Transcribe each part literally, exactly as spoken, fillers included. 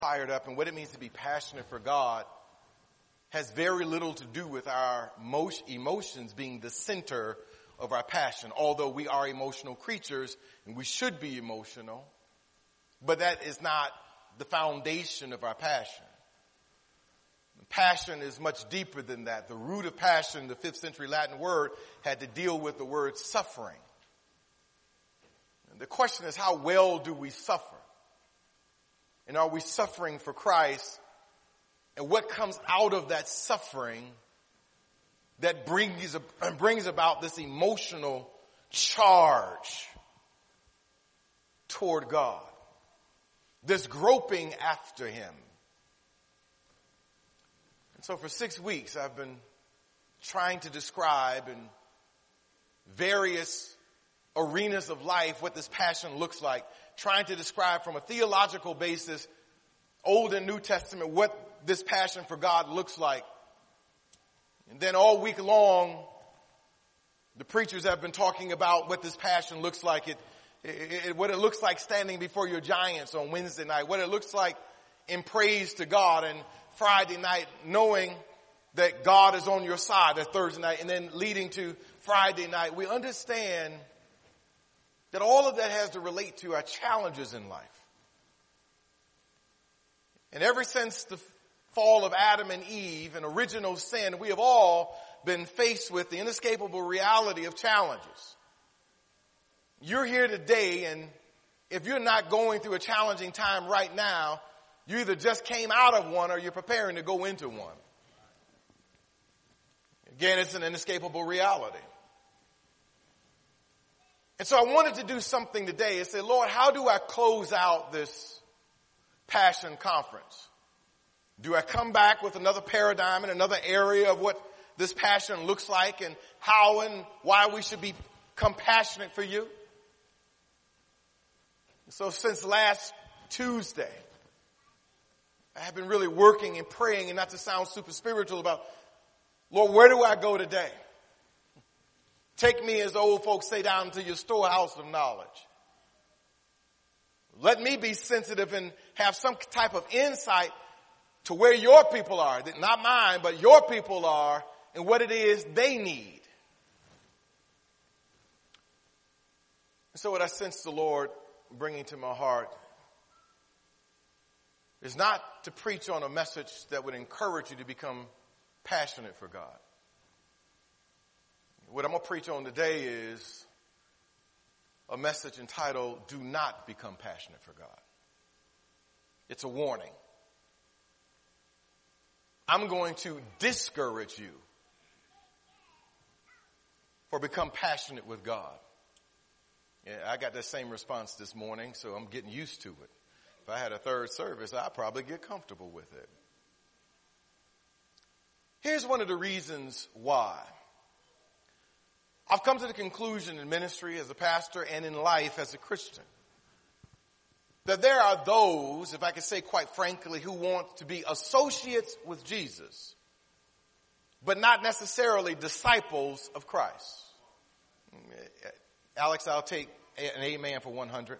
fired up and what it means to be passionate for God has very little to do with our emotions being the center of our passion, although we are emotional creatures and we should be emotional, but that is not the foundation of our passion. Passion is much deeper than that. The root of passion, the fifth century Latin word, had to deal with the word suffering. And the question is, how well do we suffer? And are we suffering for Christ? And what comes out of that suffering that brings, brings about this emotional charge toward God? This groping after Him. And so for six weeks I've been trying to describe in various arenas of life what this passion looks like. Trying to describe from a theological basis, Old and New Testament, what this passion for God looks like. And then all week long, the preachers have been talking about what this passion looks like. It, it, it, what it looks like standing before your giants on Wednesday night. What it looks like in praise to God. And Friday night, knowing that God is on your side. That Thursday night. And then leading to Friday night, we understand that all of that has to relate to our challenges in life. And ever since the fall of Adam and Eve and original sin, we have all been faced with the inescapable reality of challenges. You're here today, and if you're not going through a challenging time right now, you either just came out of one or you're preparing to go into one. Again, it's an inescapable reality. And so I wanted to do something today and say, Lord, how do I close out this Passion Conference? Do I come back with another paradigm and another area of what this passion looks like and how and why we should be compassionate for you? So since last Tuesday, I have been really working and praying, and not to sound super spiritual, about, Lord, where do I go today? Take me, as the old folks say, down to your storehouse of knowledge. Let me be sensitive and have some type of insight to where your people are. Not mine, but your people are, and what it is they need. So what I sense the Lord bringing to my heart is not to preach on a message that would encourage you to become passionate for God. What I'm going to preach on today is a message entitled, Do Not Become Passionate for God. It's a warning. I'm going to discourage you for become passionate with God. Yeah, I got that same response this morning, so I'm getting used to it. If I had a third service, I'd probably get comfortable with it. Here's one of the reasons why. I've come to the conclusion in ministry as a pastor and in life as a Christian that there are those, if I could say quite frankly, who want to be associates with Jesus, but not necessarily disciples of Christ. Alex, I'll take an amen for one hundred.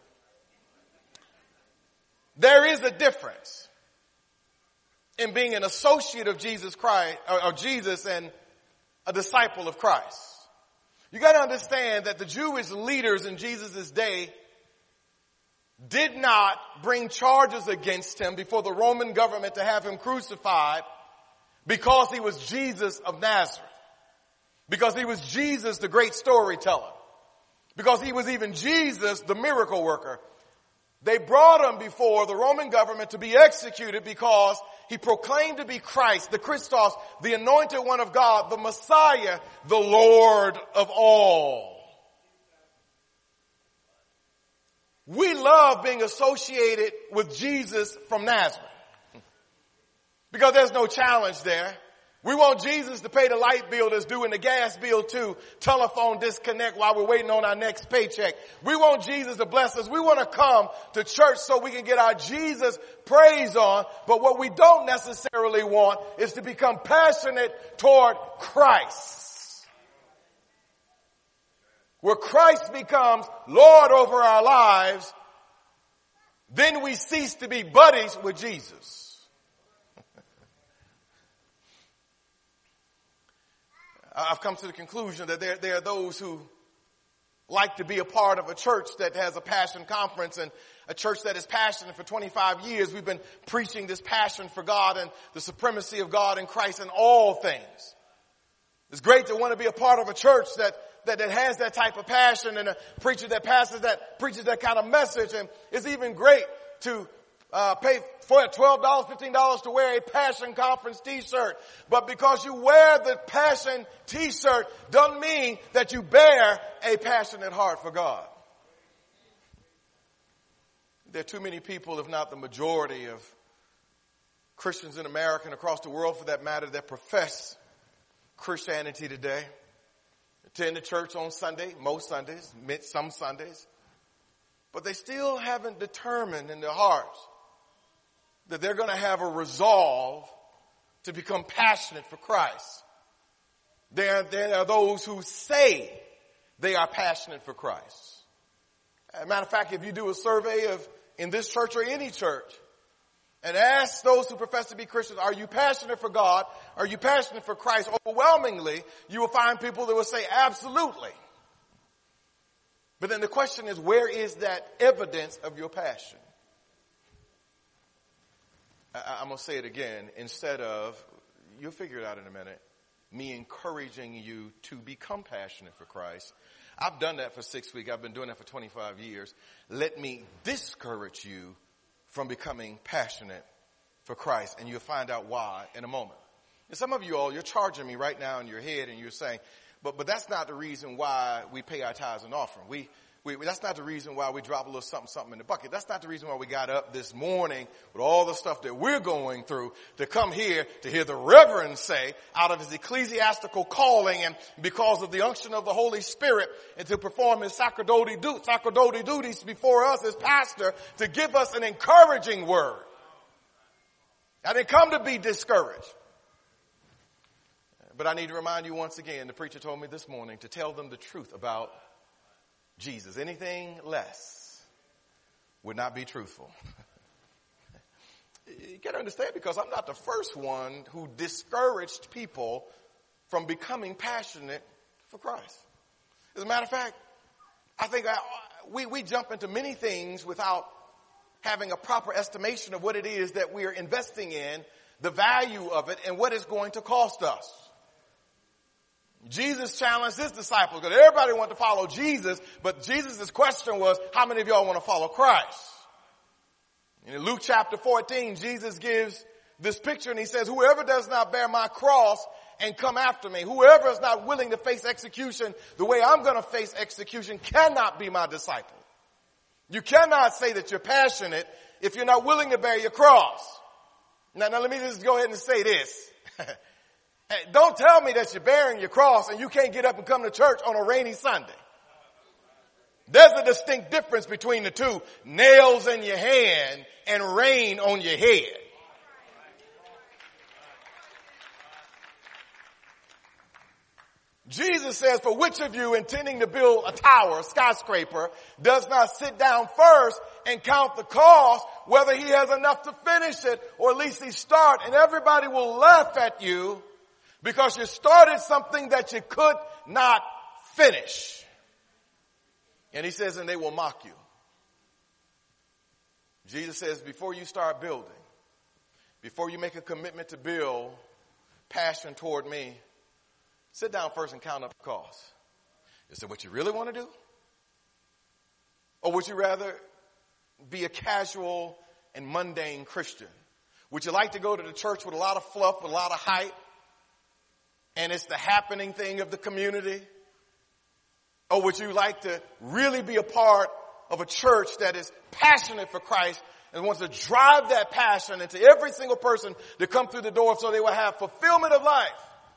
There is a difference in being an associate of Jesus Christ, or, or Jesus, and a disciple of Christ. You got to understand that the Jewish leaders in Jesus' day did not bring charges against him before the Roman government to have him crucified because he was Jesus of Nazareth. Because he was Jesus, the great storyteller. Because he was even Jesus, the miracle worker. They brought him before the Roman government to be executed because he proclaimed to be Christ, the Christos, the anointed one of God, the Messiah, the Lord of all. We love being associated with Jesus from Nazareth because there's no challenge there. We want Jesus to pay the light bill that's due and the gas bill too. Telephone disconnect while we're waiting on our next paycheck. We want Jesus to bless us. We want to come to church so we can get our Jesus praise on. But what we don't necessarily want is to become passionate toward Christ. Where Christ becomes Lord over our lives, then we cease to be buddies with Jesus. I've come to the conclusion that there, there are those who like to be a part of a church that has a passion conference, and a church that is passionate. For twenty-five years, we've been preaching this passion for God and the supremacy of God in Christ in all things. It's great to want to be a part of a church that, that, that has that type of passion, and a preacher that passes that, preaches that kind of message. And it's even great to uh, pay for twelve dollars, fifteen dollars to wear a passion conference t-shirt. But because you wear the passion t-shirt doesn't mean that you bear a passionate heart for God. There are too many people, if not the majority of Christians in America and across the world for that matter, that profess Christianity today. Attend the church on Sunday, most Sundays, some Sundays. But they still haven't determined in their hearts that they're going to have a resolve to become passionate for Christ. There, there are those who say they are passionate for Christ. As a matter of fact, if you do a survey of in this church or any church and ask those who profess to be Christians, are you passionate for God? Are you passionate for Christ? Overwhelmingly, you will find people that will say absolutely. But then the question is, where is that evidence of your passion? I, I'm going to say it again. Instead of, you'll figure it out in a minute, me encouraging you to become passionate for Christ. I've done that for six weeks. I've been doing that for twenty-five years. Let me discourage you from becoming passionate for Christ. And you'll find out why in a moment. And some of you all, you're charging me right now in your head and you're saying, but, but that's not the reason why we pay our tithes and offering. We, we, that's not the reason why we drop a little something, something in the bucket. That's not the reason why we got up this morning with all the stuff that we're going through to come here to hear the Reverend say out of his ecclesiastical calling and because of the unction of the Holy Spirit and to perform his sacerdotal duties before us as pastor to give us an encouraging word. I didn't come to be discouraged. But I need to remind you once again, the preacher told me this morning to tell them the truth about Jesus. Anything less would not be truthful. You got to understand, because I'm not the first one who discouraged people from becoming passionate for Christ. As a matter of fact, I think I, we, we jump into many things without having a proper estimation of what it is that we are investing in, the value of it, and what it's going to cost us. Jesus challenged his disciples because everybody wanted to follow Jesus, but Jesus' question was, how many of y'all want to follow Christ? And in Luke chapter fourteen, Jesus gives this picture and he says, whoever does not bear my cross and come after me, whoever is not willing to face execution the way I'm going to face execution cannot be my disciple. You cannot say that you're passionate if you're not willing to bear your cross. Now, now let me just go ahead and say this. Hey, don't tell me that you're bearing your cross and you can't get up and come to church on a rainy Sunday. There's a distinct difference between the two. Nails in your hand and rain on your head. Jesus says, for which of you intending to build a tower, a skyscraper, does not sit down first and count the cost, whether he has enough to finish it, or at least he start, and everybody will laugh at you because you started something that you could not finish. And he says, and they will mock you. Jesus says, before you start building, before you make a commitment to build passion toward me, sit down first and count up the costs. Is that what you really want to do? Or would you rather be a casual and mundane Christian? Would you like to go to the church with a lot of fluff, with a lot of hype, and it's the happening thing of the community? Or would you like to really be a part of a church that is passionate for Christ and wants to drive that passion into every single person to come through the door so they will have fulfillment of life?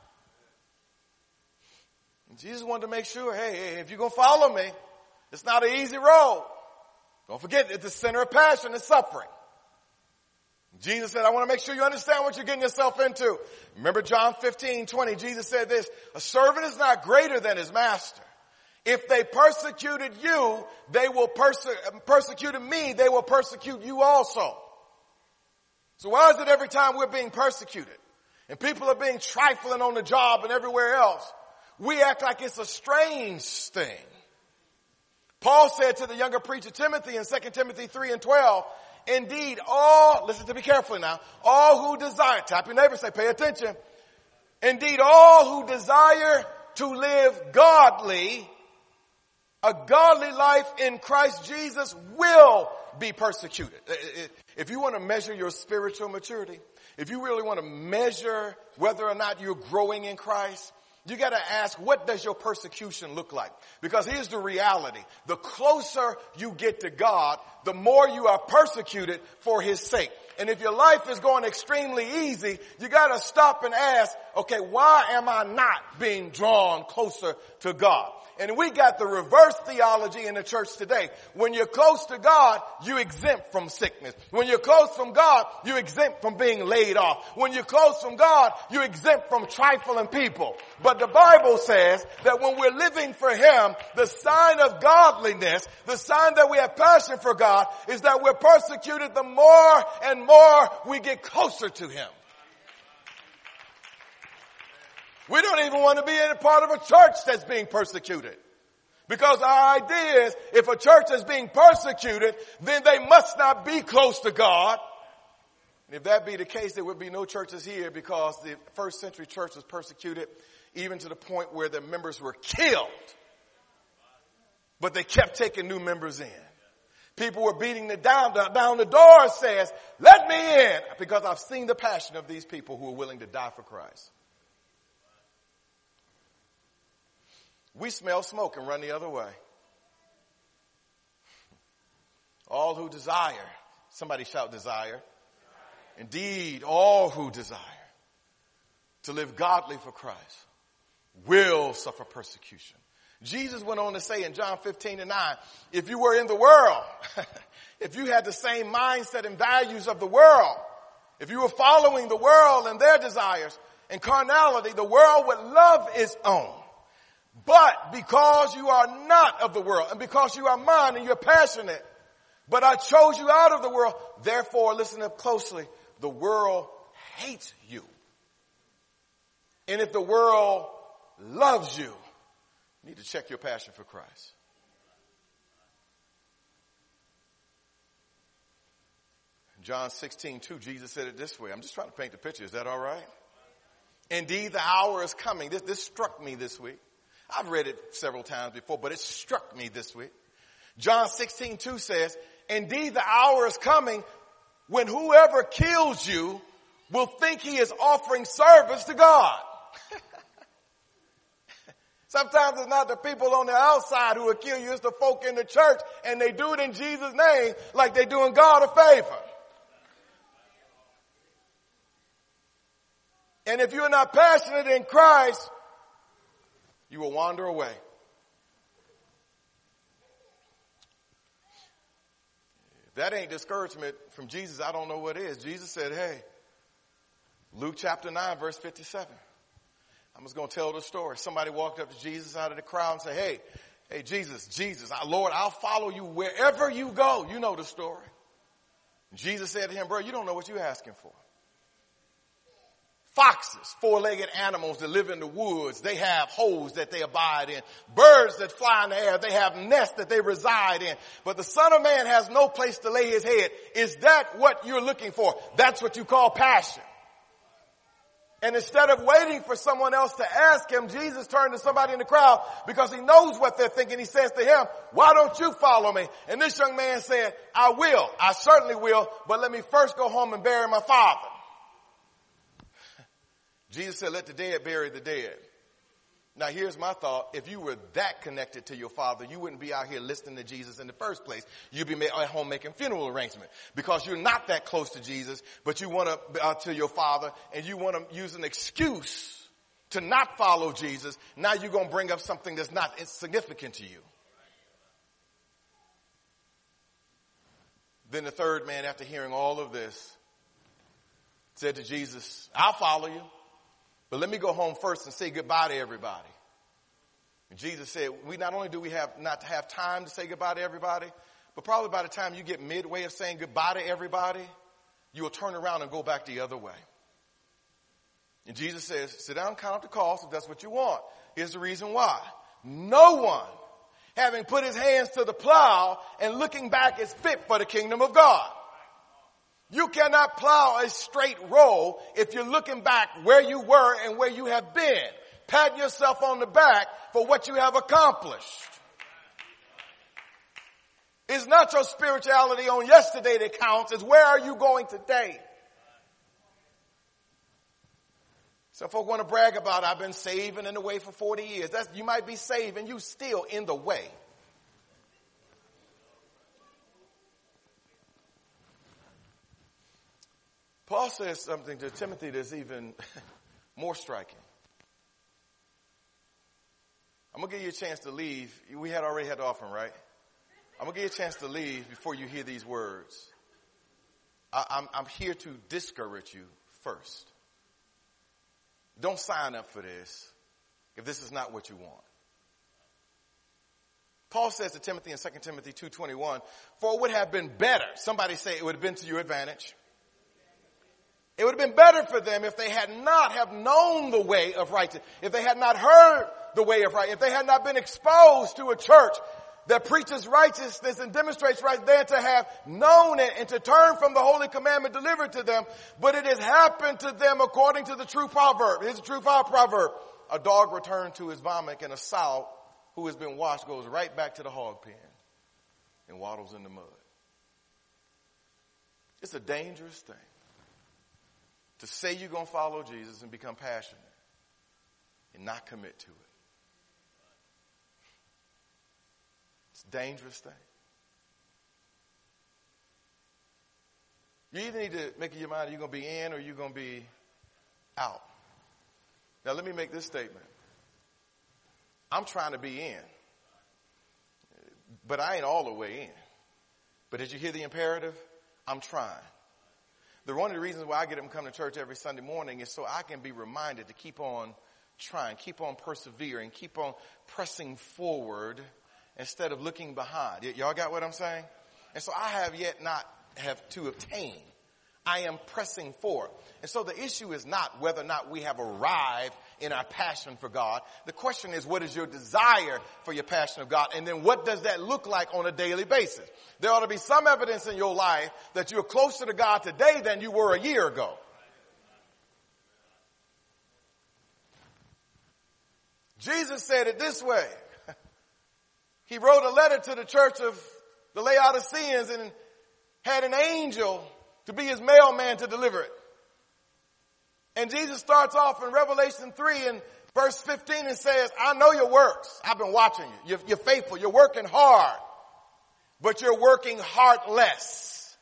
And Jesus wanted to make sure, hey, hey, if you're going to follow me, it's not an easy road. Don't forget, at the center of passion is suffering. Jesus said, I want to make sure you understand what you're getting yourself into. Remember John fifteen twenty, Jesus said this, a servant is not greater than his master. If they persecuted you, they will perse- persecuted me, they will persecute you also. So why is it every time we're being persecuted and people are being trifling on the job and everywhere else, we act like it's a strange thing? Paul said to the younger preacher Timothy in Second Timothy three and twelve, indeed all, listen to me carefully now, all who desire, tap your neighbor, say pay attention. Indeed all who desire to live godly, a godly life in Christ Jesus will be persecuted. If you want to measure your spiritual maturity, if you really want to measure whether or not you're growing in Christ, you got to ask, what does your persecution look like? Because here's the reality. The closer you get to God, the more you are persecuted for his sake. And if your life is going extremely easy, you got to stop and ask, okay, why am I not being drawn closer to God? And we got the reverse theology in the church today. When you're close to God, you exempt from sickness. When you're close from God, you exempt from being laid off. When you're close from God, you exempt from trifling people. But the Bible says that when we're living for him, the sign of godliness, the sign that we have passion for God, is that we're persecuted the more and more we get closer to him. We don't even want to be in a part of a church that's being persecuted. Because our idea is, if a church is being persecuted, then they must not be close to God. And if that be the case, there would be no churches here, because the first century church was persecuted even to the point where the members were killed. But they kept taking new members in. People were beating it down, down the door says, let me in, because I've seen the passion of these people who are willing to die for Christ. We smell smoke and run the other way. All who desire, somebody shout desire. Indeed, all who desire to live godly for Christ will suffer persecution. Jesus went on to say in John fifteen and nine, if you were in the world, if you had the same mindset and values of the world, if you were following the world and their desires and carnality, the world would love its own. But because you are not of the world, and because you are mine and you're passionate, but I chose you out of the world, therefore, listen up closely, the world hates you. And if the world loves you, you need to check your passion for Christ. John sixteen two, Jesus said it this way. I'm just trying to paint the picture. Is that all right? Indeed, the hour is coming. This, this struck me this week. I've read it several times before, but it struck me this week. John sixteen two says, indeed the hour is coming when whoever kills you will think he is offering service to God. Sometimes it's not the people on the outside who will kill you, it's the folk in the church, and they do it in Jesus' name like they're doing God a favor. And if you're not passionate in Christ, you will wander away. If that ain't discouragement from Jesus, I don't know what is. Jesus said, hey, Luke chapter nine, verse fifty-seven. I'm just going to tell the story. Somebody walked up to Jesus out of the crowd and said, hey, hey, Jesus, Jesus, Lord, I'll follow you wherever you go. You know the story. Jesus said to him, bro, you don't know what you're asking for. Foxes, four-legged animals that live in the woods, they have holes that they abide in. Birds that fly in the air, they have nests that they reside in. But the Son of Man has no place to lay his head. Is that what you're looking for? That's what you call passion. And instead of waiting for someone else to ask him, Jesus turned to somebody in the crowd because he knows what they're thinking. He says to him, why don't you follow me? And this young man said, I will. I certainly will. But let me first go home and bury my father. Jesus said, let the dead bury the dead. Now, here's my thought. If you were that connected to your father, you wouldn't be out here listening to Jesus in the first place. You'd be at home making funeral arrangements because you're not that close to Jesus, but you want to, uh, to your father, and you want to use an excuse to not follow Jesus. Now you're going to bring up something that's not significant to you. Then the third man, after hearing all of this, said to Jesus, I'll follow you. But let me go home first and say goodbye to everybody. And Jesus said, we not only do we have not have time to say goodbye to everybody, but probably by the time you get midway of saying goodbye to everybody, you will turn around and go back the other way. And Jesus says, sit down and count up the cost if that's what you want. Here's the reason why. No one, having put his hands to the plow and looking back, is fit for the kingdom of God. You cannot plow a straight row if you're looking back where you were and where you have been. Pat yourself on the back for what you have accomplished. It's not your spirituality on yesterday that counts. It's where are you going today? Some folk want to brag about, I've been saving in the way for forty years. That's, you might be saved and you still in the way. Paul says something to Timothy that's even more striking. I'm going to give you a chance to leave. We had already had the offering, right? I'm going to give you a chance to leave before you hear these words. I, I'm, I'm here to discourage you first. Don't sign up for this if this is not what you want. Paul says to Timothy in Second Timothy two twenty-one, for it would have been better. Somebody say it would have been to your advantage. It would have been better for them if they had not have known the way of righteousness, if they had not heard the way of right, if they had not been exposed to a church that preaches righteousness and demonstrates right there, to have known it and to turn from the holy commandment delivered to them. But it has happened to them according to the true proverb. Here's the true proverb. A dog returned to his vomit, and a sow who has been washed goes right back to the hog pen and waddles in the mud. It's a dangerous thing to say you're going to follow Jesus and become passionate and not commit to it. It's a dangerous thing. You either need to make up your mind you're going to be in or you're going to be out. Now let me make this statement. I'm trying to be in, but I ain't all the way in. But did you hear the imperative? I'm trying. The one of the reasons why I get up and come to church every Sunday morning is so I can be reminded to keep on trying, keep on persevering, keep on pressing forward instead of looking behind. Y- y'all got what I'm saying? And so I have yet not have to obtain. I am pressing forward. And so the issue is not whether or not we have arrived in our passion for God. The question is, what is your desire for your passion of God? And then what does that look like on a daily basis? There ought to be some evidence in your life that you're closer to God today than you were a year ago. Jesus said it this way. He wrote a letter to the church of the Laodiceans and had an angel to be his mailman to deliver it. And Jesus starts off in Revelation three and verse fifteen and says, I know your works. I've been watching you. You're, you're faithful. You're working hard, but you're working heartless.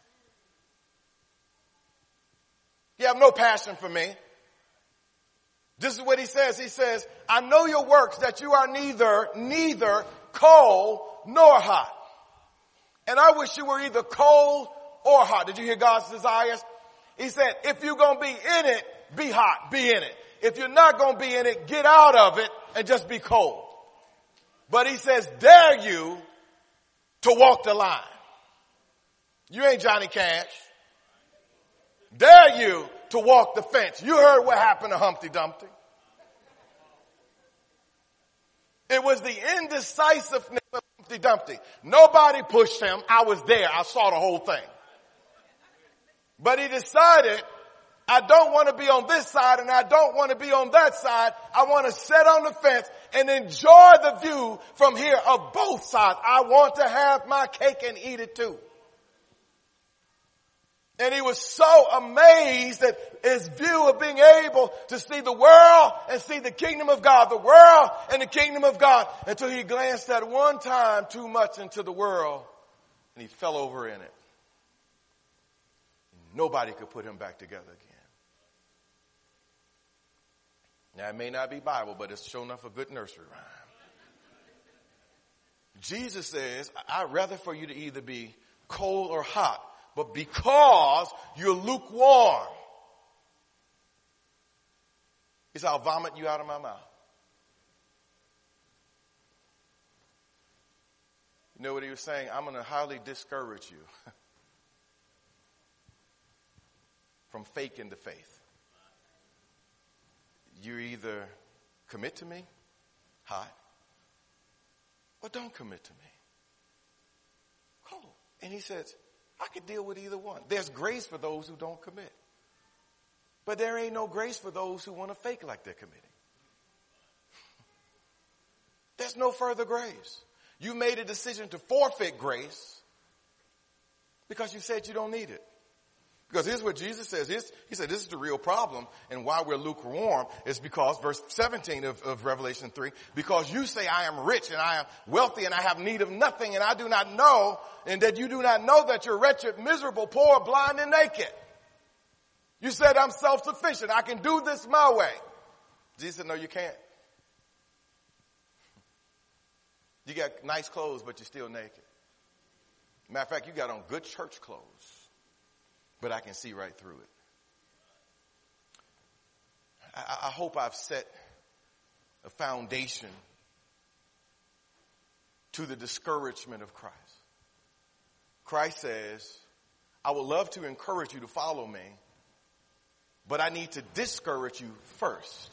You have no passion for me. This is what he says. He says, I know your works, that you are neither, neither cold nor hot. And I wish you were either cold or hot. Did you hear God's desires? He said, if you're going to be in it, be hot, be in it. If you're not going to be in it, get out of it and just be cold. But he says, dare you to walk the line. You ain't Johnny Cash. Dare you to walk the fence. You heard what happened to Humpty Dumpty. It was the indecisiveness of Humpty Dumpty. Nobody pushed him. I was there. I saw the whole thing. But he decided, I don't want to be on this side and I don't want to be on that side. I want to sit on the fence and enjoy the view from here of both sides. I want to have my cake and eat it too. And he was so amazed at his view of being able to see the world and see the kingdom of God, the world and the kingdom of God, until he glanced at one time too much into the world and he fell over in it. Nobody could put him back together again. Now, it may not be Bible, but it's sure enough a good nursery rhyme. Jesus says, I'd rather for you to either be cold or hot, but because you're lukewarm, he said, I'll vomit you out of my mouth. You know what he was saying? I'm going to highly discourage you from faking the faith. You either commit to me, hi, or don't commit to me. Cool. And he says, I could deal with either one. There's grace for those who don't commit. But there ain't no grace for those who want to fake like they're committing. There's no further grace. You made a decision to forfeit grace because you said you don't need it. Because here's what Jesus says. Here's, he said this is the real problem, and why we're lukewarm is because, verse seventeen of, of Revelation three, because you say I am rich and I am wealthy and I have need of nothing, and I do not know, and that you do not know that you're wretched, miserable, poor, blind, and naked. You said I'm self-sufficient. I can do this my way. Jesus said, no, you can't. You got nice clothes, but you're still naked. Matter of fact, you got on good church clothes, but I can see right through it. I, I hope I've set a foundation to the discouragement of Christ. Christ says, I would love to encourage you to follow me, but I need to discourage you first.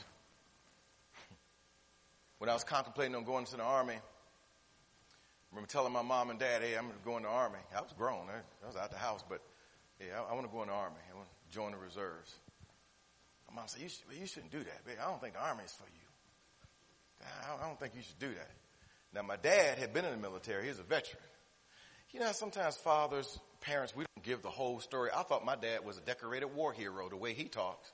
When I was contemplating on going to the army, I remember telling my mom and dad, hey, I'm going to go in the army. I was grown. I was out the house, but yeah, I, I want to go in the army. I want to join the reserves. My mom said, you, should, you shouldn't do that, baby. I don't think the army is for you. I, I don't think you should do that. Now, my dad had been in the military. He was a veteran. You know, sometimes fathers, parents, we don't give the whole story. I thought my dad was a decorated war hero the way he talks.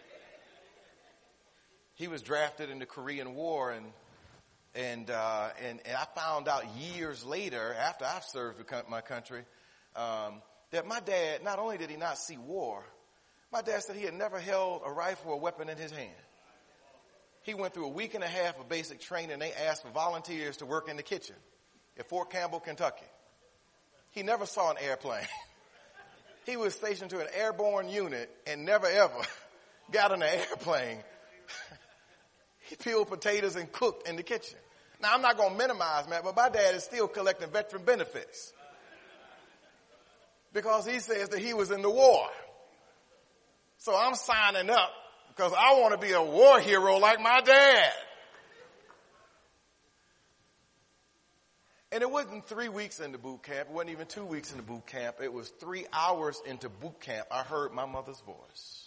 He was drafted in the Korean War, and And, uh, and, and I found out years later, after I served my country, um, that my dad, not only did he not see war, my dad said he had never held a rifle or weapon in his hand. He went through a week and a half of basic training. They asked for volunteers to work in the kitchen at Fort Campbell, Kentucky. He never saw an airplane. He was stationed to an airborne unit and never ever got on an airplane. He peeled potatoes and cooked in the kitchen. Now, I'm not going to minimize, man, but my dad is still collecting veteran benefits because he says that he was in the war. So I'm signing up because I want to be a war hero like my dad. And it wasn't three weeks into boot camp. It wasn't even two weeks into boot camp. It was three hours into boot camp. I heard my mother's voice.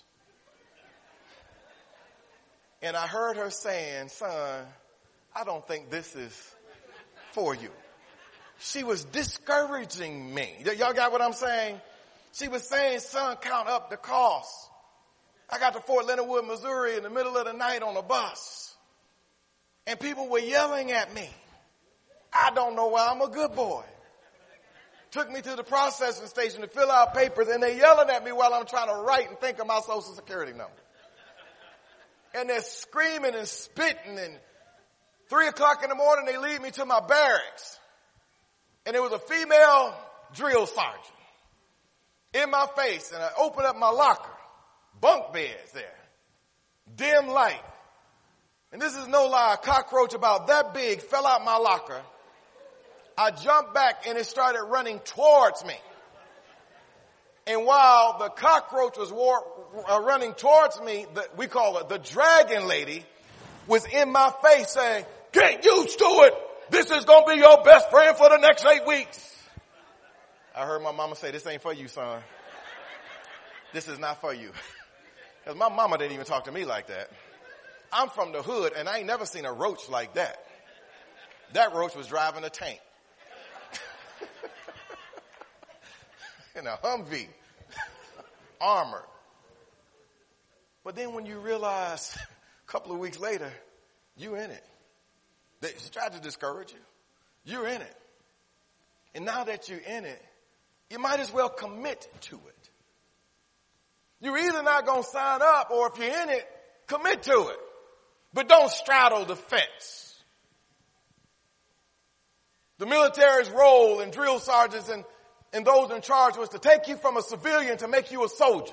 And I heard her saying, son, I don't think this is for you. She was discouraging me. Y- y'all got what I'm saying? She was saying, son, count up the cost. I got to Fort Leonard Wood, Missouri in the middle of the night on a bus. And people were yelling at me. I don't know why I'm a good boy. Took me to the processing station to fill out papers, and they're yelling at me while I'm trying to write and think of my social security number. And they're screaming and spitting, and three o'clock in the morning they lead me to my barracks. And there was a female drill sergeant in my face, and I opened up my locker. Bunk beds there. Dim light. And this is no lie, a cockroach about that big fell out my locker. I jumped back and it started running towards me. And while the cockroach was war, uh, running towards me, the, we call it the dragon lady, was in my face saying, get used to it. This is going to be your best friend for the next eight weeks. I heard my mama say, this ain't for you, son. This is not for you. Because my mama didn't even talk to me like that. I'm from the hood, and I ain't never seen a roach like that. That roach was driving a tank. In a Humvee. Armored. But then when you realize a couple of weeks later, you in it. They tried to discourage you. You're in it. And now that you're in it, you might as well commit to it. You're either not going to sign up, or if you're in it, commit to it. But don't straddle the fence. The military's role and drill sergeants and, and those in charge was to take you from a civilian to make you a soldier.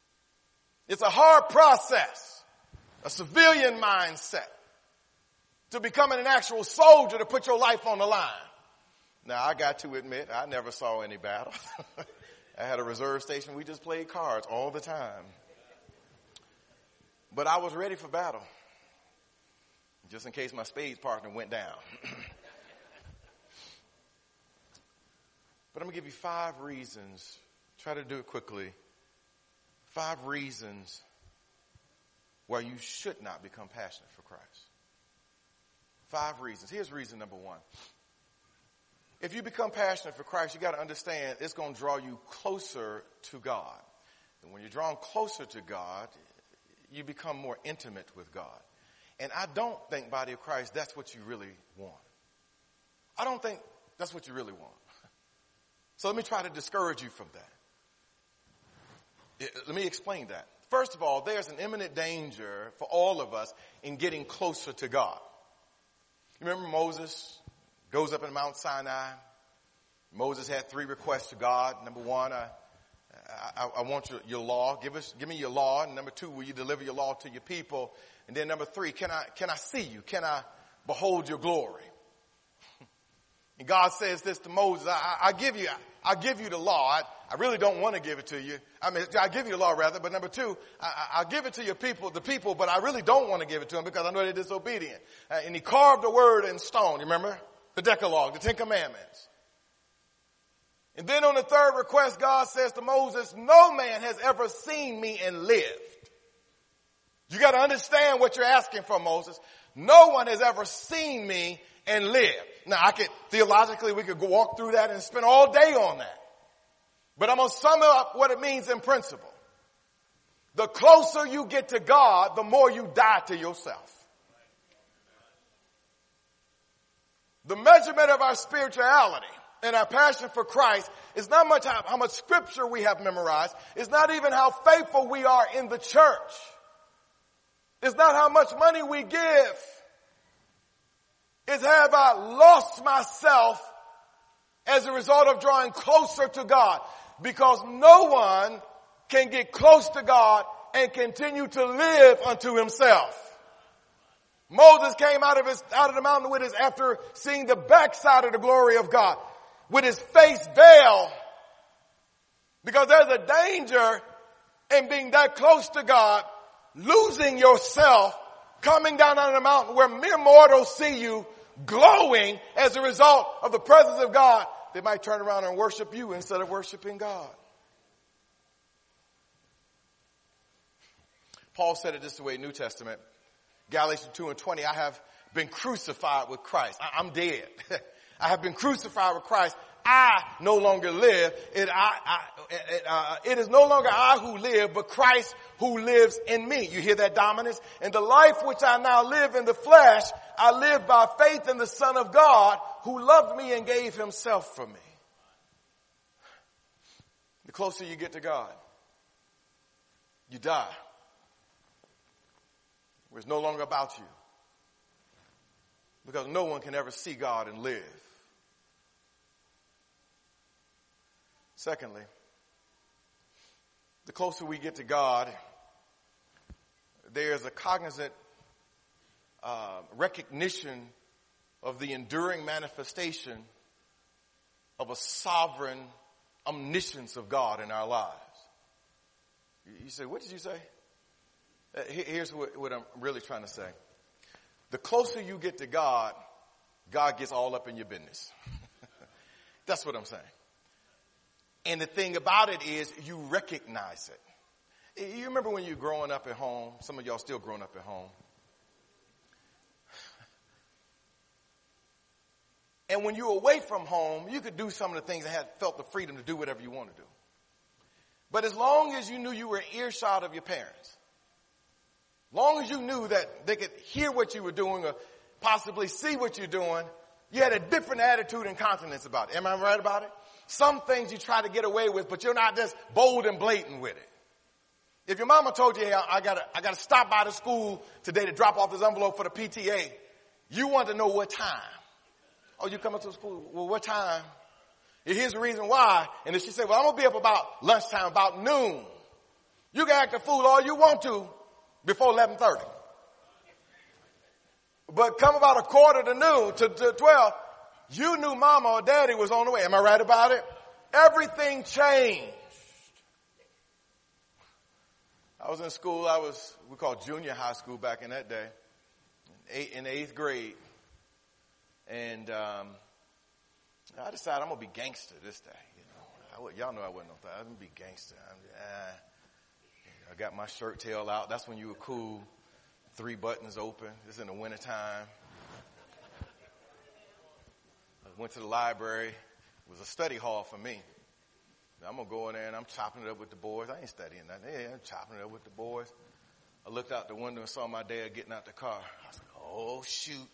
It's a hard process, a civilian mindset, to becoming an actual soldier to put your life on the line. Now, I got to admit, I never saw any battle. I had a reserve station. We just played cards all the time. But I was ready for battle, just in case my spades partner went down. But I'm going to give you five reasons. Try to do it quickly. Five reasons why you should not become passionate for Christ. Five reasons. Here's reason number one. If you become passionate for Christ, you got to understand it's going to draw you closer to God. And when you're drawn closer to God, you become more intimate with God. And I don't think, body of Christ, that's what you really want. I don't think that's what you really want. So let me try to discourage you from that. Let me explain that. First of all, there's an imminent danger for all of us in getting closer to God. You remember Moses goes up in Mount Sinai. Moses had three requests to God. Number one, I, I, I want your, your law. Give us, give me your law. And number two, will you deliver your law to your people? And then number three, can I, can I see you? Can I behold your glory? And God says this to Moses, I, I give you, I give you the law. I, I really don't want to give it to you. I mean, I give you the law rather, but number two, I, I'll give it to your people, the people, but I really don't want to give it to them because I know they're disobedient. Uh, and he carved the word in stone. You remember? The Decalogue, the Ten Commandments. And then on the third request, God says to Moses, no man has ever seen me and lived. You got to understand what you're asking for, Moses. No one has ever seen me and lived. Now, I could, theologically, we could go walk through that and spend all day on that. But I'm going to sum up what it means in principle. The closer you get to God, the more you die to yourself. The measurement of our spirituality and our passion for Christ is not much how, how much scripture we have memorized. It's not even how faithful we are in the church. It's not how much money we give. It's have I lost myself as a result of drawing closer to God. Because no one can get close to God and continue to live unto himself. Moses came out of his, out of the mountain with his, after seeing the backside of the glory of God, with his face veiled. Because there's a danger in being that close to God, losing yourself, coming down out of the mountain where mere mortals see you glowing as a result of the presence of God. They might turn around and worship you instead of worshiping God. Paul said it this way in the New Testament. Galatians two and twenty, I have been crucified with Christ. I, I'm dead. I have been crucified with Christ. I no longer live. It, I, I, it, uh, it is no longer I who live, but Christ who lives in me. You hear that dominance? And the life which I now live in the flesh, I live by faith in the Son of God who loved me and gave himself for me. The closer you get to God, you die. Where it's no longer about you. Because no one can ever see God and live. Secondly, the closer we get to God, there's a cognizant uh, recognition of the enduring manifestation of a sovereign omniscience of God in our lives. You say, what did you say? Uh, here's what, what I'm really trying to say. The closer you get to God, God gets all up in your business. That's what I'm saying. And the thing about it is you recognize it. You remember when you were growing up at home? Some of y'all still growing up at home. And when you were away from home, you could do some of the things and had felt the freedom to do whatever you want to do. But as long as you knew you were in earshot of your parents, long as you knew that they could hear what you were doing or possibly see what you're doing, you had a different attitude and countenance about it. Am I right about it? Some things you try to get away with, but you're not just bold and blatant with it. If your mama told you, hey, I gotta, I gotta stop by the school today to drop off this envelope for the P T A, you want to know what time. Oh, you coming to school? Well, what time? Here's the reason why. And if she said, well, I'm going to be up about lunchtime, about noon. You can act a fool all you want to before eleven thirty. But come about a quarter to noon, to, to twelve, you knew mama or daddy was on the way. Am I right about it? Everything changed. I was in school. I was, we called junior high school back in that day, eight, in eighth grade. And um, I decided I'm going to be gangster this day. You know, I, y'all know I wasn't no thing. I'm going to be gangster. I'm, uh, I got my shirt tail out. That's when you were cool. Three buttons open. This is in the wintertime. I went to the library. It was a study hall for me. I'm going to go in there and I'm chopping it up with the boys. I ain't studying nothing. Yeah, I'm chopping it up with the boys. I looked out the window and saw my dad getting out the car. I was like, oh, shoot.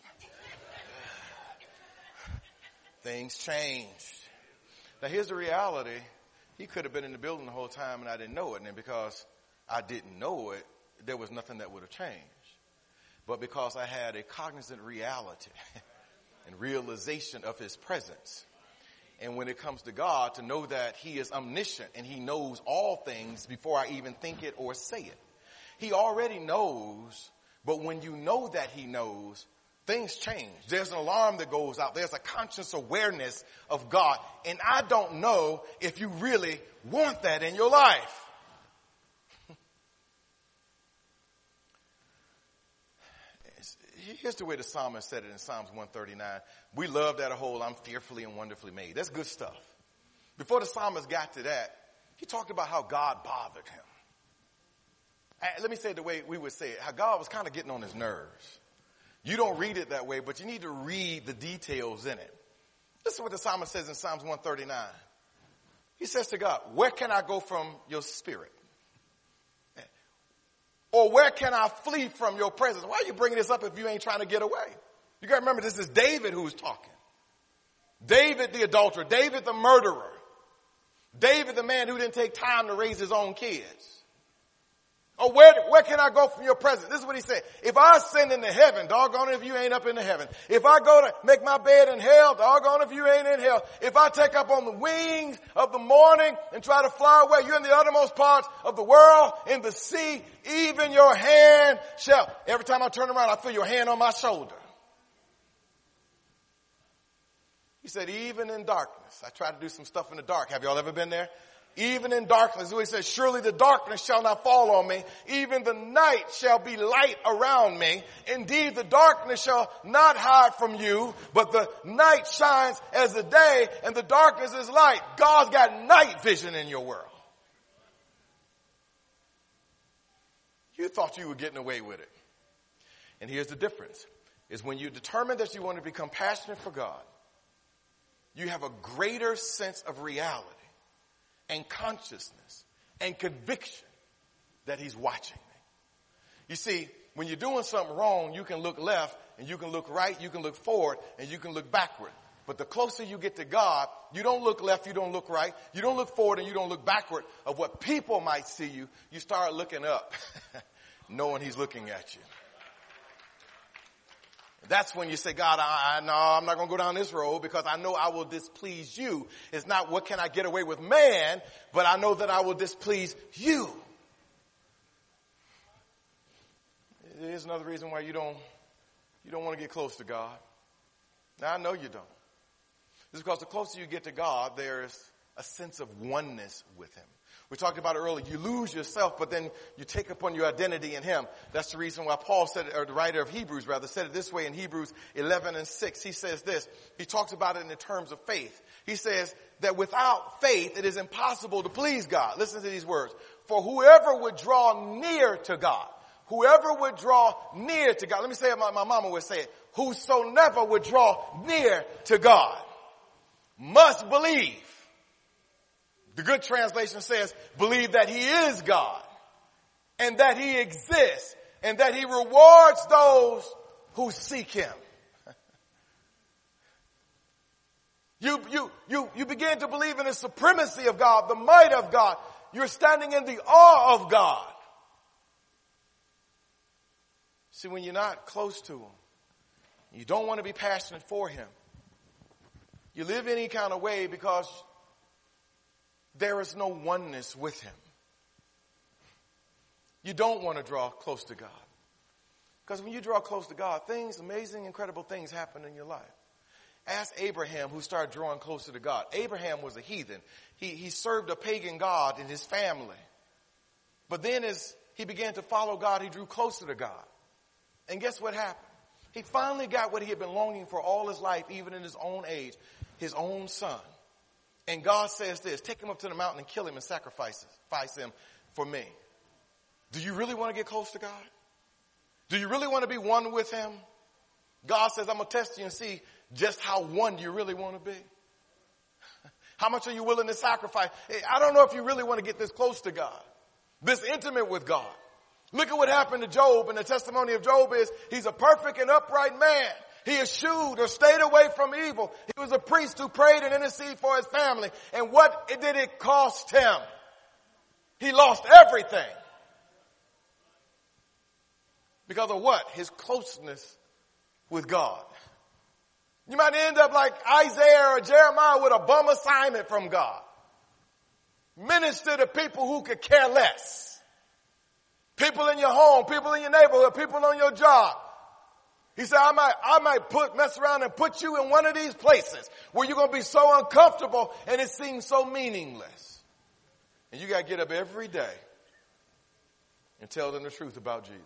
Things changed. Now, here's the reality. He could have been in the building the whole time and I didn't know it. And because I didn't know it, there was nothing that would have changed. But because I had a cognizant reality and realization of his presence. And when it comes to God, to know that he is omniscient and he knows all things before I even think it or say it. He already knows, but when you know that he knows, things change. There's an alarm that goes out. There's a conscious awareness of God. And I don't know if you really want that in your life. Here's the way the psalmist said it in Psalms one thirty-nine. We love that whole I'm fearfully and wonderfully made. That's good stuff. Before the psalmist got to that, he talked about how God bothered him. And let me say it the way we would say it, how God was kind of getting on his nerves. You don't read it that way, but you need to read the details in it. This is what the psalmist says in Psalms one thirty-nine. He says to God, where can I go from your spirit? Or where can I flee from your presence? Why are you bringing this up if you ain't trying to get away? You got to remember, this is David who's talking. David the adulterer. David the murderer. David the man who didn't take time to raise his own kids. Or where, where can I go from your presence? This is what he said. If I ascend into heaven, doggone it if you ain't up into heaven. If I go to make my bed in hell, doggone it if you ain't in hell. If I take up on the wings of the morning and try to fly away, you're in the uttermost parts of the world, in the sea, even your hand shall. Every time I turn around, I feel your hand on my shoulder. He said, even in darkness. I try to do some stuff in the dark. Have y'all ever been there? Even in darkness, he says, surely the darkness shall not fall on me. Even the night shall be light around me. Indeed, the darkness shall not hide from you, but the night shines as the day and the darkness is light. God's got night vision in your world. You thought you were getting away with it. And here's the difference, is when you determine that you want to become passionate for God, you have a greater sense of reality and consciousness and conviction that he's watching me. You see, when you're doing something wrong, you can look left and you can look right, you can look forward and you can look backward. But the closer you get to God, you don't look left, you don't look right, you don't look forward and you don't look backward of what people might see you. You start looking up, knowing he's looking at you. That's when you say, God, I, I no, I'm not going to go down this road because I know I will displease you. It's not what can I get away with man, but I know that I will displease you. Here's another reason why you don't, you don't want to get close to God. Now, I know you don't. It's because the closer you get to God, there's a sense of oneness with him. We talked about it earlier. You lose yourself, but then you take upon your identity in him. That's the reason why Paul said it, or the writer of Hebrews rather, said it this way in Hebrews eleven and six. He says this. He talks about it in the terms of faith. He says that without faith, it is impossible to please God. Listen to these words. For whoever would draw near to God, whoever would draw near to God, let me say it, my, my mama would say it, whosoever would draw near to God must believe. The good translation says, believe that he is God and that he exists and that he rewards those who seek him. You, you, you, you begin to believe in the supremacy of God, the might of God. You're standing in the awe of God. See, when you're not close to him, you don't want to be passionate for him. You live any kind of way because there is no oneness with him. You don't want to draw close to God Because when you draw close to God, things, amazing, incredible things happen in your life. Ask Abraham, who started drawing closer to God. Abraham was a heathen. He, he served a pagan god in his family. But then as he began to follow God, he drew closer to God. And guess what happened? He finally got what he had been longing for all his life, even in his own age, his own son. And God says this, take him up to the mountain and kill him and sacrifice him for me. Do you really want to get close to God? Do you really want to be one with him? God says, I'm going to test you and see just how one you really want to be. How much are you willing to sacrifice? I don't know if you really want to get this close to God, this intimate with God. Look at what happened to Job, and the testimony of Job is he's a perfect and upright man. He eschewed or stayed away from evil. He was a priest who prayed and interceded for his family. And what did it cost him? He lost everything. Because of what? His closeness with God. You might end up like Isaiah or Jeremiah with a bum assignment from God. Minister to people who could care less. People in your home, people in your neighborhood, people on your job. He said, I might, I might put, mess around and put you in one of these places where you're going to be so uncomfortable and it seems so meaningless. And you got to get up every day and tell them the truth about Jesus.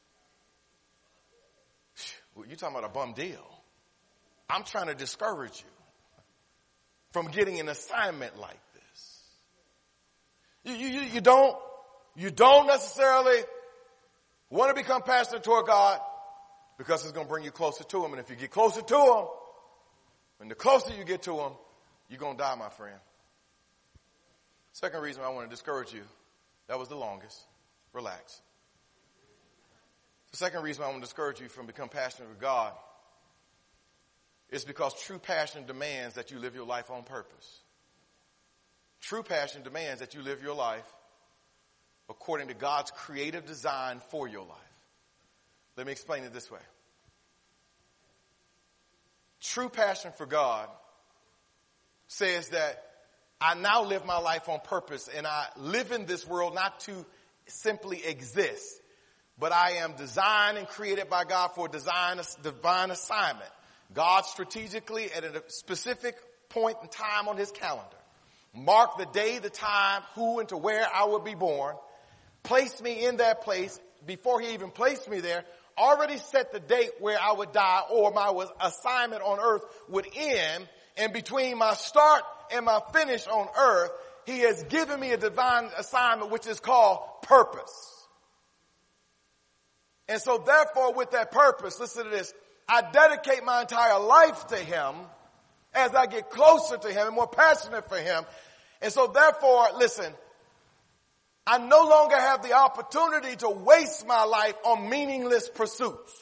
You're talking about a bum deal. I'm trying to discourage you from getting an assignment like this. You, you, you don't, you don't necessarily want to become passionate toward God because it's going to bring you closer to him. And if you get closer to him, and the closer you get to him, you're going to die, my friend. Second reason I want to discourage you, that was the longest. Relax. The second reason I want to discourage you from becoming passionate with God is because true passion demands that you live your life on purpose. True passion demands that you live your life according to God's creative design for your life. Let me explain it this way. True passion for God says that I now live my life on purpose, and I live in this world not to simply exist, but I am designed and created by God for a design, a divine assignment. God strategically at a specific point in time on his calendar marked the day, the time, who and to where I would be born, placed me in that place before he even placed me there, already set the date where I would die or my assignment on earth would end. And between my start and my finish on earth, he has given me a divine assignment which is called purpose. And so therefore with that purpose, listen to this, I dedicate my entire life to him as I get closer to him and more passionate for him. And so therefore, listen, I no longer have the opportunity to waste my life on meaningless pursuits.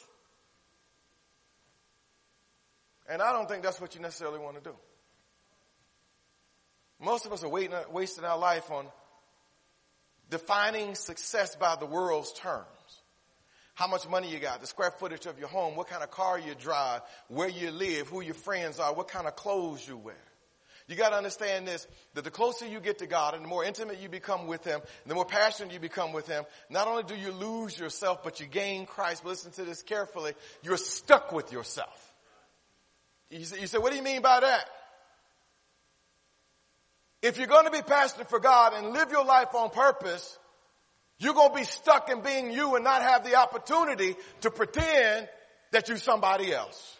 And I don't think that's what you necessarily want to do. Most of us are waiting, wasting our life on defining success by the world's terms. How much money you got, the square footage of your home, what kind of car you drive, where you live, who your friends are, what kind of clothes you wear. You got to understand this, that the closer you get to God and the more intimate you become with him, and the more passionate you become with him, not only do you lose yourself, but you gain Christ. But listen to this carefully. You're stuck with yourself. You say, you say, what do you mean by that? If you're going to be passionate for God and live your life on purpose, you're going to be stuck in being you and not have the opportunity to pretend that you're somebody else.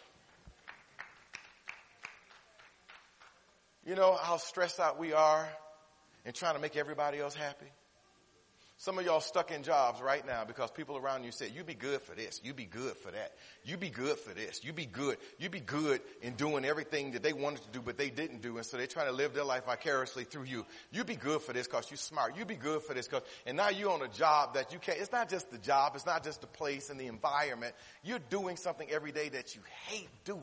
You know how stressed out we are in trying to make everybody else happy? Some of y'all stuck in jobs right now because people around you say, you be good for this, you be good for that, you be good for this, you be good, you be good in doing everything that they wanted to do but they didn't do, and so they're trying to live their life vicariously through you. You be good for this because you're smart, you be good for this because, and now you're on a job that you can't, it's not just the job, it's not just the place and the environment, you're doing something every day that you hate doing.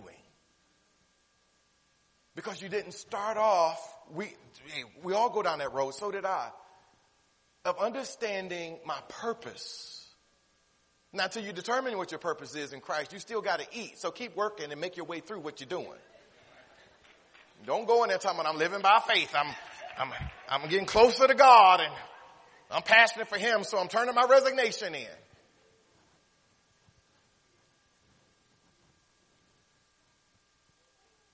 Because you didn't start off, we, we all go down that road, so did I, of understanding my purpose. Now, until you determine what your purpose is in Christ, you still got to eat. So keep working and make your way through what you're doing. Don't go in there talking about I'm living by faith. I'm, I'm, I'm getting closer to God and I'm passionate for him, so I'm turning my resignation in.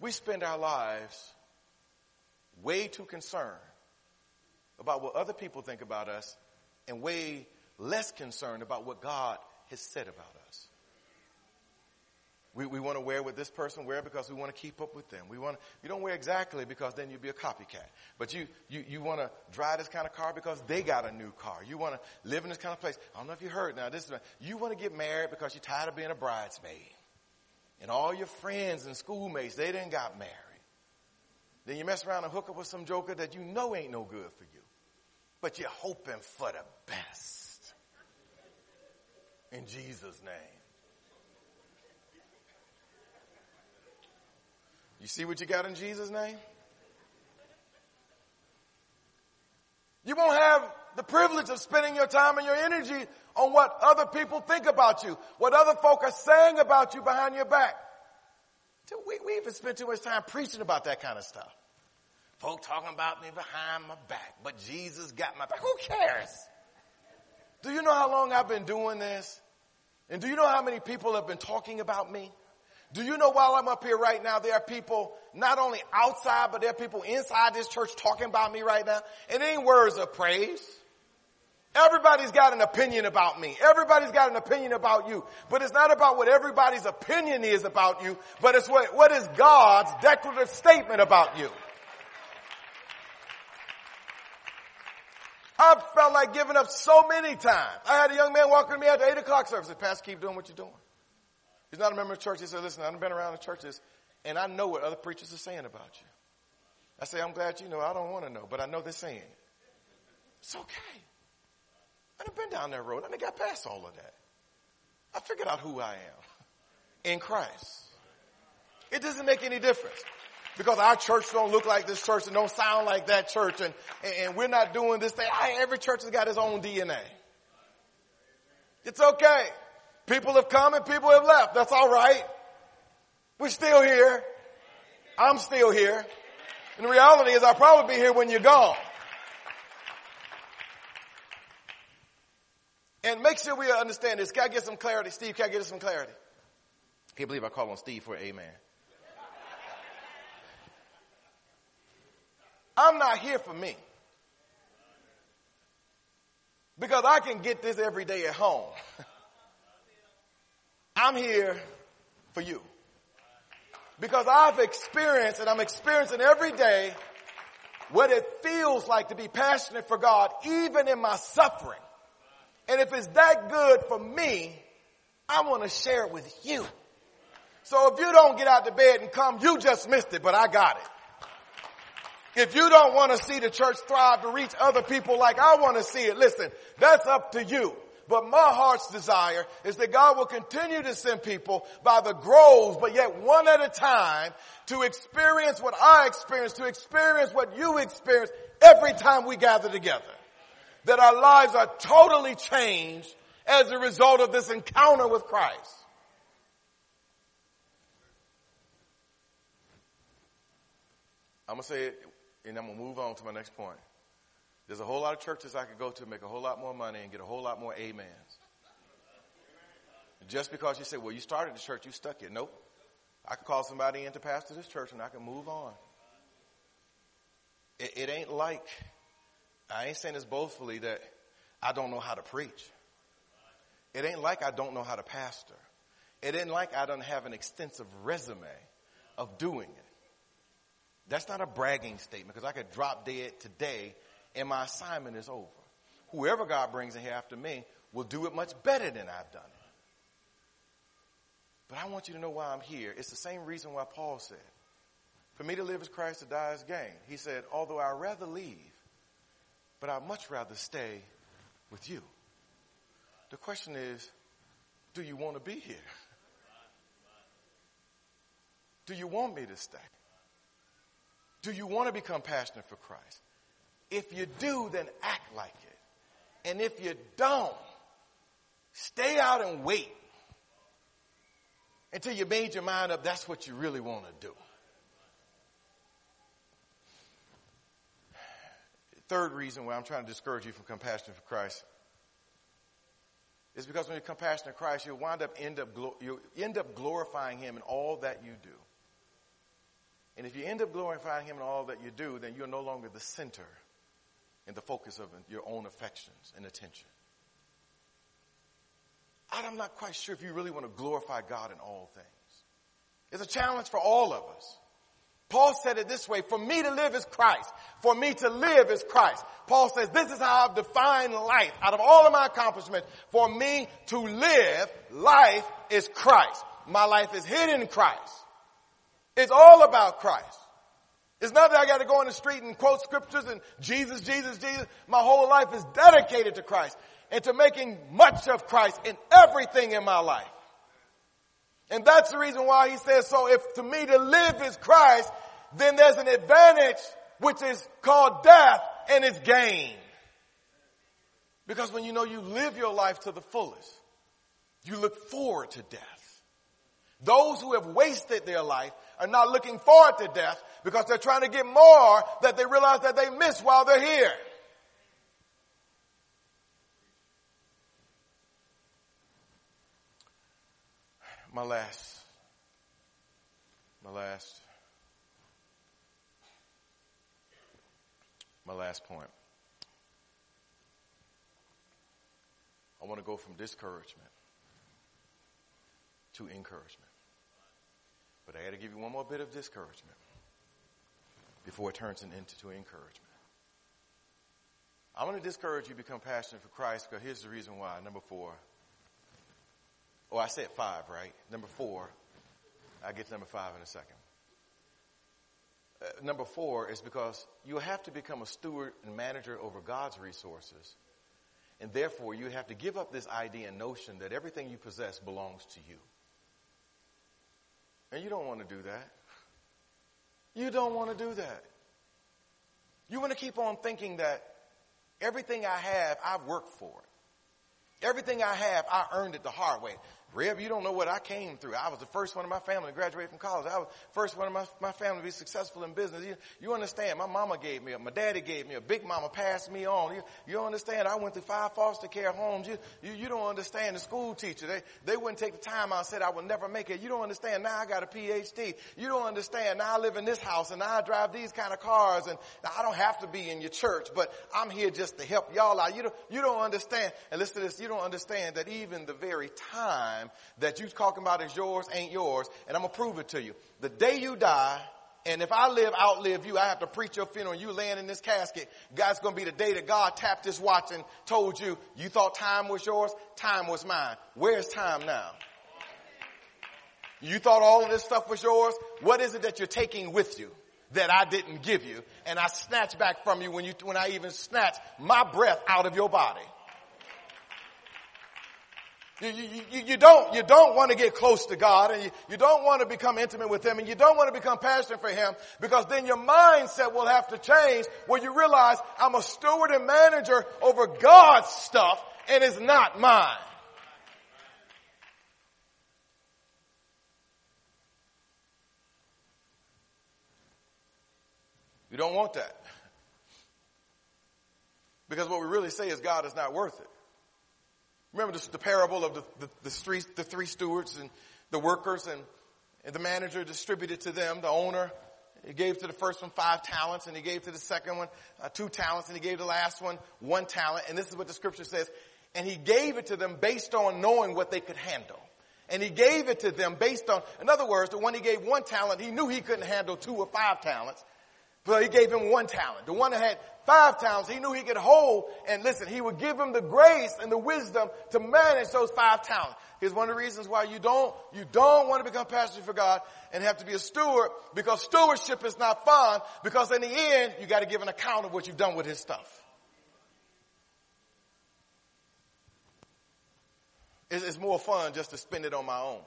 We spend our lives way too concerned about what other people think about us and way less concerned about what God has said about us. We, we want to wear what this person wear because we want to keep up with them. We want to, you don't wear exactly because then you'll be a copycat. But you, you, you want to drive this kind of car because they got a new car. You want to live in this kind of place. I don't know if you heard now. This is, you want to get married because you're tired of being a bridesmaid. And all your friends and schoolmates, they didn't got married. Then you mess around and hook up with some joker that you know ain't no good for you. But you're hoping for the best. In Jesus' name. You see what you got in Jesus' name? You won't have the privilege of spending your time and your energy on what other people think about you, what other folk are saying about you behind your back. We, we even spend too much time preaching about that kind of stuff. Folk talking about me behind my back, but Jesus got my back. Who cares? Do you know how long I've been doing this? And do you know how many people have been talking about me? Do you know while I'm up here right now, there are people not only outside, but there are people inside this church talking about me right now? It ain't words of praise. Everybody's got an opinion about me. Everybody's got an opinion about you. But it's not about what everybody's opinion is about you, but it's what, what is God's declarative statement about you. I felt like giving up so many times. I had a young man walking to me at the eight o'clock service. I said, Pastor, keep doing what you're doing. He's not a member of the church. He said, listen, I've been around the churches, and I know what other preachers are saying about you. I say, I'm glad you know. I don't want to know, but I know they're saying it. It's okay. I've been down that road. I got past all of that. I figured out who I am in Christ. It doesn't make any difference because our church don't look like this church and don't sound like that church, and, and we're not doing this thing. I, every church has got its own D N A. It's okay. People have come and people have left. That's all right. We're still here. I'm still here. And the reality is I'll probably be here when you're gone. And make sure we understand this. Can I get some clarity? Steve, can I get us some clarity? I can't believe I call on Steve for an amen. I'm not here for me. Because I can get this every day at home. I'm here for you. Because I've experienced, and I'm experiencing every day, what it feels like to be passionate for God, even in my suffering. And if it's that good for me, I want to share it with you. So if you don't get out of bed and come, you just missed it, but I got it. If you don't want to see the church thrive to reach other people like I want to see it, listen, that's up to you. But my heart's desire is that God will continue to send people by the groves, but yet one at a time, to experience what I experience, to experience what you experience every time we gather together. That our lives are totally changed as a result of this encounter with Christ. I'm going to say it, and I'm going to move on to my next point. There's a whole lot of churches I could go to, make a whole lot more money, and get a whole lot more amens. Just because you say, well, you started the church, you stuck it. Nope. I could call somebody in to pastor this church, and I can move on. It, it ain't like... I ain't saying this boastfully that I don't know how to preach. It ain't like I don't know how to pastor. It ain't like I don't have an extensive resume of doing it. That's not a bragging statement because I could drop dead today and my assignment is over. Whoever God brings in here after me will do it much better than I've done it. But I want you to know why I'm here. It's the same reason why Paul said, for me to live is Christ, to die is gain. He said, although I'd rather leave, but I'd much rather stay with you. The question is, do you want to be here? Do you want me to stay? Do you want to become passionate for Christ? If you do, then act like it. And if you don't, stay out and wait until you made your mind up that's what you really want to do. Third reason why I'm trying to discourage you from compassion for Christ is because when you're compassionate for Christ, you'll wind up end up you'll end up glorifying Him in all that you do. And if you end up glorifying him in all that you do, then you're no longer the center and the focus of your own affections and attention. I'm not quite sure if you really want to glorify God in all things. It's a challenge for all of us. Paul said it this way, for me to live is Christ. For me to live is Christ. Paul says, this is how I've defined life. Out of all of my accomplishments, for me to live, life is Christ. My life is hidden in Christ. It's all about Christ. It's not that I got to go in the street and quote scriptures and Jesus, Jesus, Jesus. My whole life is dedicated to Christ and to making much of Christ in everything in my life. And that's the reason why he says, so if to me to live is Christ, then there's an advantage which is called death and it's gain. Because when you know you live your life to the fullest, you look forward to death. Those who have wasted their life are not looking forward to death because they're trying to get more that they realize that they missed while they're here. My last, my last, my last point. I want to go from discouragement to encouragement. But I got to give you one more bit of discouragement before it turns into encouragement. I want to discourage you to become passionate for Christ because here's the reason why. Number four. Oh, I said five, right? Number four. I'll get to number five in a second. Uh, number four is because you have to become a steward and manager over God's resources. And therefore, you have to give up this idea and notion that everything you possess belongs to you. And you don't want to do that. You don't want to do that. You want to keep on thinking that everything I have, I've worked for it. Everything I have, I earned it the hard way. Rev, you don't know what I came through. I was the first one in my family to graduate from college. I was the first one in my, my family to be successful in business. You, you understand, my mama gave me up. My daddy gave me a big mama passed me on. You, you understand, I went through five foster care homes. You, you, you don't understand the school teacher. They, they wouldn't take the time out and said I would never make it. You don't understand, now I got a P H D. You don't understand, now I live in this house and now I drive these kind of cars and now I don't have to be in your church, but I'm here just to help y'all out. You don't, you don't understand, and listen to this, you don't understand that even the very time that you talking about is yours ain't yours, and I'm going to prove it to you. The day you die, and if I live, outlive you, I have to preach your funeral, and you laying in this casket, God's going to be the day that God tapped his watch and told you, you thought time was yours, time was mine. Where's time now? You thought all of this stuff was yours? What is it that you're taking with you that I didn't give you, and I snatched back from you when you when I even snatched my breath out of your body? You, you, you don't, you don't want to get close to God, and you, you don't want to become intimate with him, and you don't want to become passionate for him, because then your mindset will have to change where you realize I'm a steward and manager over God's stuff, and it's not mine. You don't want that. Because what we really say is God is not worth it. Remember this, the parable of the, the, the, three, the three stewards and the workers, and, and the manager distributed to them, the owner. He gave to the first one five talents, and he gave to the second one uh, two talents, and he gave the last one one talent. And this is what the scripture says. And he gave it to them based on knowing what they could handle. And he gave it to them based on, in other words, the one he gave one talent, he knew he couldn't handle two or five talents. So he gave him one talent. The one that had five talents, he knew he could hold. And listen, he would give him the grace and the wisdom to manage those five talents. Here's one of the reasons why you don't, you don't want to become passionate for God and have to be a steward, because stewardship is not fun, because in the end, you got to give an account of what you've done with his stuff. It's, it's more fun just to spend it on my own.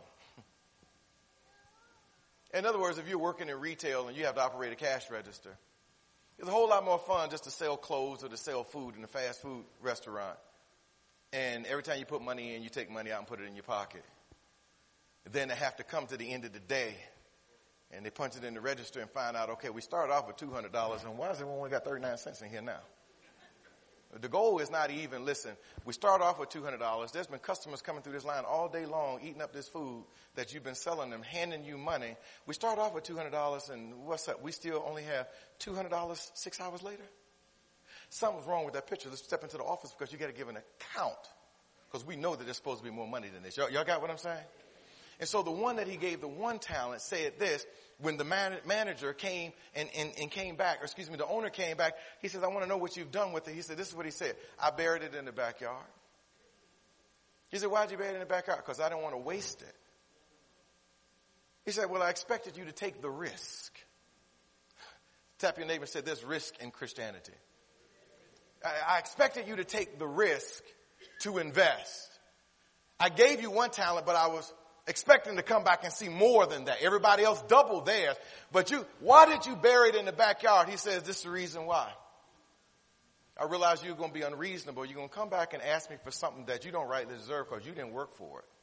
In other words, if you're working in retail and you have to operate a cash register, it's a whole lot more fun just to sell clothes or to sell food in a fast food restaurant. And every time you put money in, you take money out and put it in your pocket. And then they have to come to the end of the day and they punch it in the register and find out, okay, we started off with two hundred dollars, and why is it we only got thirty-nine cents in here now? The goal is not even, listen, we start off with two hundred dollars. There's been customers coming through this line all day long, eating up this food that you've been selling them, handing you money. We start off with two hundred dollars, and what's up? We still only have two hundred dollars six hours later? Something's wrong with that picture. Let's step into the office because you got to give an account, because we know that there's supposed to be more money than this. Y'all, y'all got what I'm saying? And so the one that he gave the one talent said this: when the man, manager came and, and, and came back, or excuse me, the owner came back, he says, I want to know what you've done with it. He said, this is what he said: I buried it in the backyard. He said, why'd you bury it in the backyard? Because I didn't want to waste it. He said, well, I expected you to take the risk. Tap your neighbor and say, there's risk in Christianity. I, I expected you to take the risk to invest. I gave you one talent, but I was expecting to come back and see more than that. Everybody else doubled theirs. But you, why did you bury it in the backyard? He says, this is the reason why. I realized you're going to be unreasonable. You're going to come back and ask me for something that you don't rightly deserve because you didn't work for it.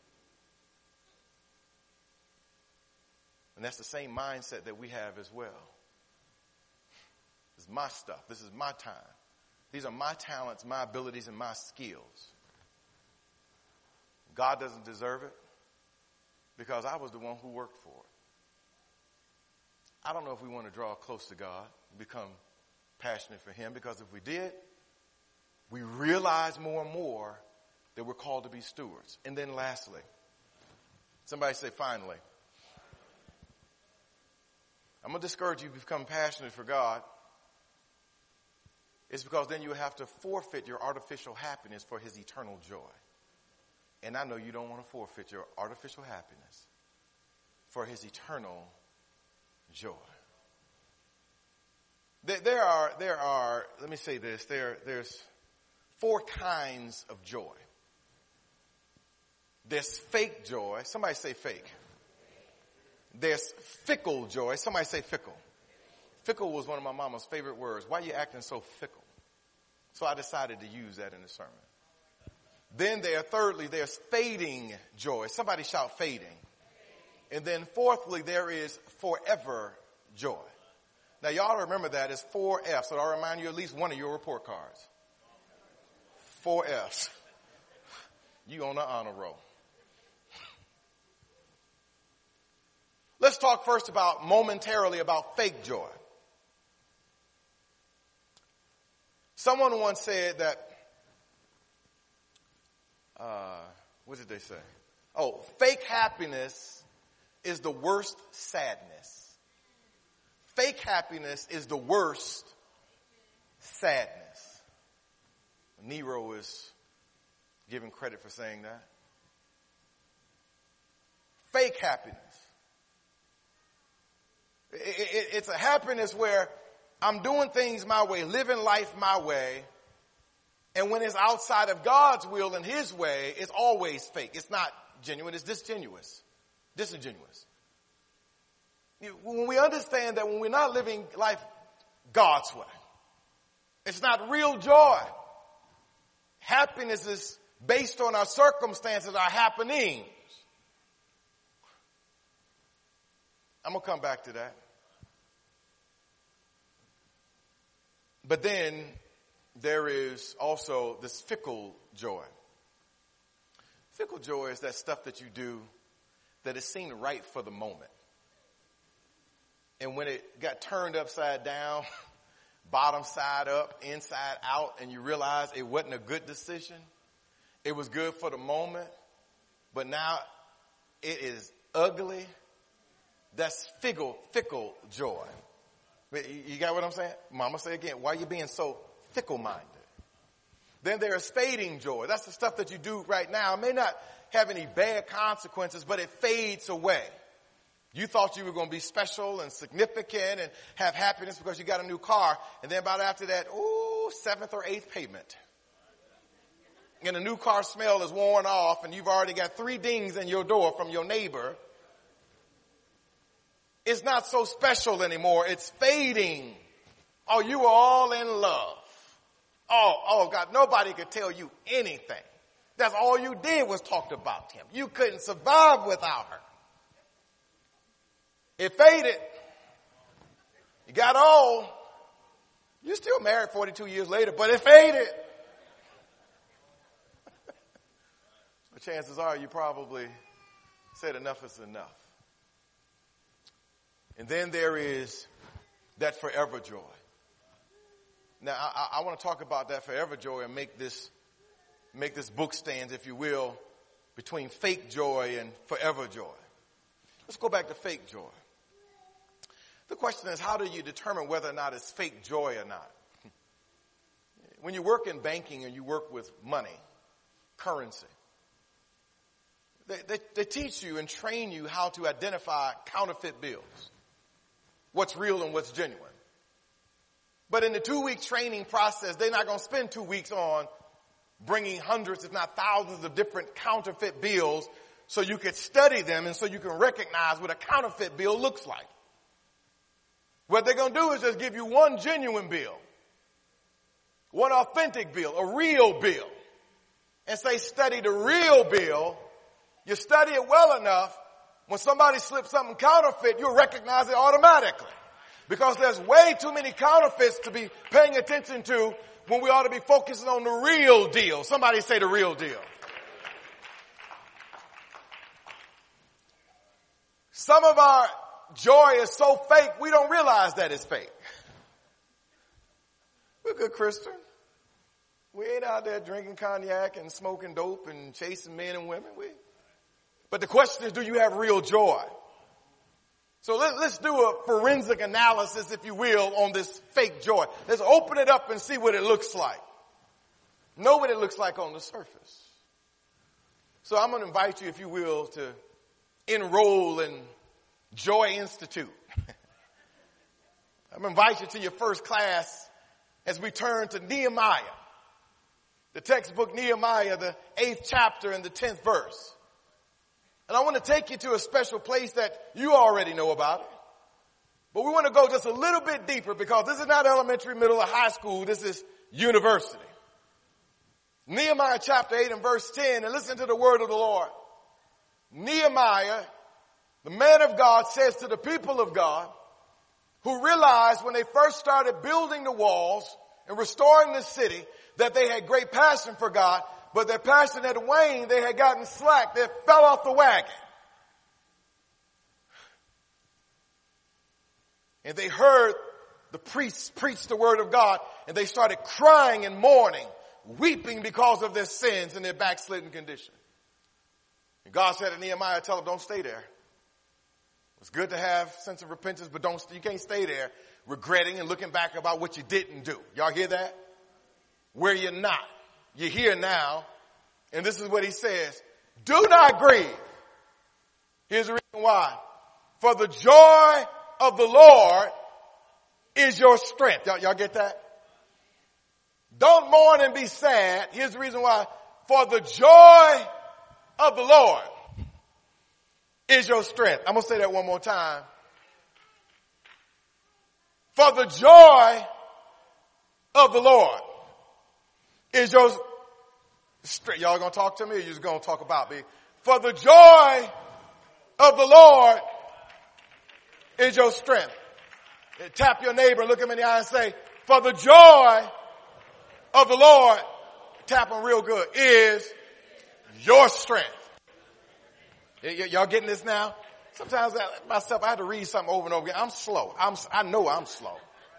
And that's the same mindset that we have as well. This is my stuff. This is my time. These are my talents, my abilities, and my skills. God doesn't deserve it, because I was the one who worked for it. I don't know if we want to draw close to God, become passionate for him, because if we did, we realize more and more that we're called to be stewards. And then lastly, somebody say finally. I'm going to discourage you to become passionate for God. It's because then you have to forfeit your artificial happiness for his eternal joy. And I know you don't want to forfeit your artificial happiness for his eternal joy. There, there are, there are, let me say this, there, there's four kinds of joy. There's fake joy. Somebody say fake. There's fickle joy. Somebody say fickle. Fickle was one of my mama's favorite words. Why are you acting so fickle? So I decided to use that in the sermon. Then there, thirdly, there's fading joy. Somebody shout fading. And then fourthly, there is forever joy. Now y'all remember that as four F's. So I'll remind you at least one of your report cards. Four F's. You on the honor roll. Let's talk first about momentarily about fake joy. Someone once said that Uh, what did they say? Oh, fake happiness is the worst sadness. Fake happiness is the worst sadness. Nero is given credit for saying that. Fake happiness. It, it, it's a happiness where I'm doing things my way, living life my way. And when it's outside of God's will and his way, it's always fake. It's not genuine. It's disingenuous. Disingenuous. When we understand that when we're not living life God's way, it's not real joy. Happiness is based on our circumstances, our happenings. I'm going to come back to that. But then there is also this fickle joy. Fickle joy is that stuff that you do that is seen right for the moment. And when it got turned upside down, bottom side up, inside out, and you realize it wasn't a good decision, it was good for the moment, but now it is ugly, that's fickle, fickle joy. You got what I'm saying? Mama, say again, why are you being so fickle-minded? Then there is fading joy. That's the stuff that you do right now. It may not have any bad consequences, but it fades away. You thought you were going to be special and significant and have happiness because you got a new car. And then about after that, ooh, seventh or eighth payment. And the new car smell is worn off and you've already got three dings in your door from your neighbor. It's not so special anymore. It's fading. Oh, you were all in love. Oh, oh God, nobody could tell you anything. That's all you did was talked about him. You couldn't survive without her. It faded. You got old. You're still married forty-two years later, but it faded. The chances are you probably said enough is enough. And then there is that forever joy. Now, I, I want to talk about that forever joy and make this, make this book stand, if you will, between fake joy and forever joy. Let's go back to fake joy. The question is, how do you determine whether or not it's fake joy or not? When you work in banking and you work with money, currency, they, they, they teach you and train you how to identify counterfeit bills, what's real and what's genuine. But in the two-week training process, they're not going to spend two weeks on bringing hundreds, if not thousands, of different counterfeit bills so you could study them and so you can recognize what a counterfeit bill looks like. What they're going to do is just give you one genuine bill, one authentic bill, a real bill, and say study the real bill. You study it well enough, when somebody slips something counterfeit, you'll recognize it automatically. Because there's way too many counterfeits to be paying attention to when we ought to be focusing on the real deal. Somebody say the real deal. Some of our joy is so fake, we don't realize that it's fake. We're good Christian. We ain't out there drinking cognac and smoking dope and chasing men and women. We, but the question is, do you have real joy? So let, let's do a forensic analysis, if you will, on this fake joy. Let's open it up and see what it looks like. Know what it looks like on the surface. So I'm going to invite you, if you will, to enroll in Joy Institute. I'm going to invite you to your first class as we turn to Nehemiah. The textbook Nehemiah, the eighth chapter and the tenth verse. And I want to take you to a special place that you already know about it. But we want to go just a little bit deeper because this is not elementary, middle, or high school. This is university. Nehemiah chapter eight and verse ten. And listen to the word of the Lord. Nehemiah, the man of God, says to the people of God, who realized when they first started building the walls and restoring the city, that they had great passion for God, but their passion had waned. They had gotten slack. They fell off the wagon. And they heard the priests preach the word of God, and they started crying and mourning, weeping because of their sins and their backslidden condition. And God said to Nehemiah, tell them, don't stay there. It's good to have a sense of repentance, but don't, you can't stay there regretting and looking back about what you didn't do. Y'all hear that? Where you're not. You're here now. And this is what he says. Do not grieve. Here's the reason why. For the joy of the Lord is your strength. Y'all, y'all get that? Don't mourn and be sad. Here's the reason why. For the joy of the Lord is your strength. I'm going to say that one more time. For the joy of the Lord is your strength. Y'all going to talk to me or you just going to talk about me? For the joy of the Lord is your strength. Tap your neighbor and look him in the eye and say, for the joy of the Lord, tap him real good, is your strength. Y- y- y'all getting this now? Sometimes I, myself, I had to read something over and over again. I'm slow. I'm, I know I'm slow.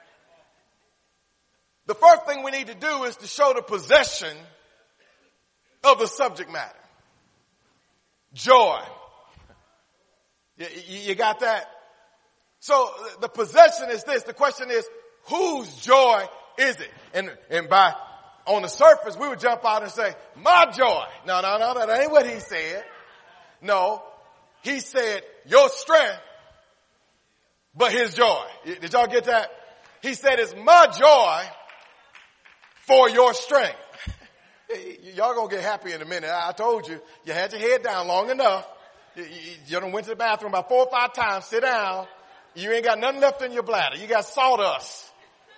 The first thing we need to do is to show the possession of the subject matter. Joy. You, you got that? So the possession is this. The question is, whose joy is it? And, and by, on the surface, we would jump out and say, my joy. No, no, no, that ain't what he said. No, he said, your strength, but his joy. Did y'all get that? He said, it's my joy for your strength. Y'all gonna get happy in a minute. I told you, you had your head down long enough. You, you, you done went to the bathroom about four or five times. Sit down. You ain't got nothing left in your bladder. You got sawdust.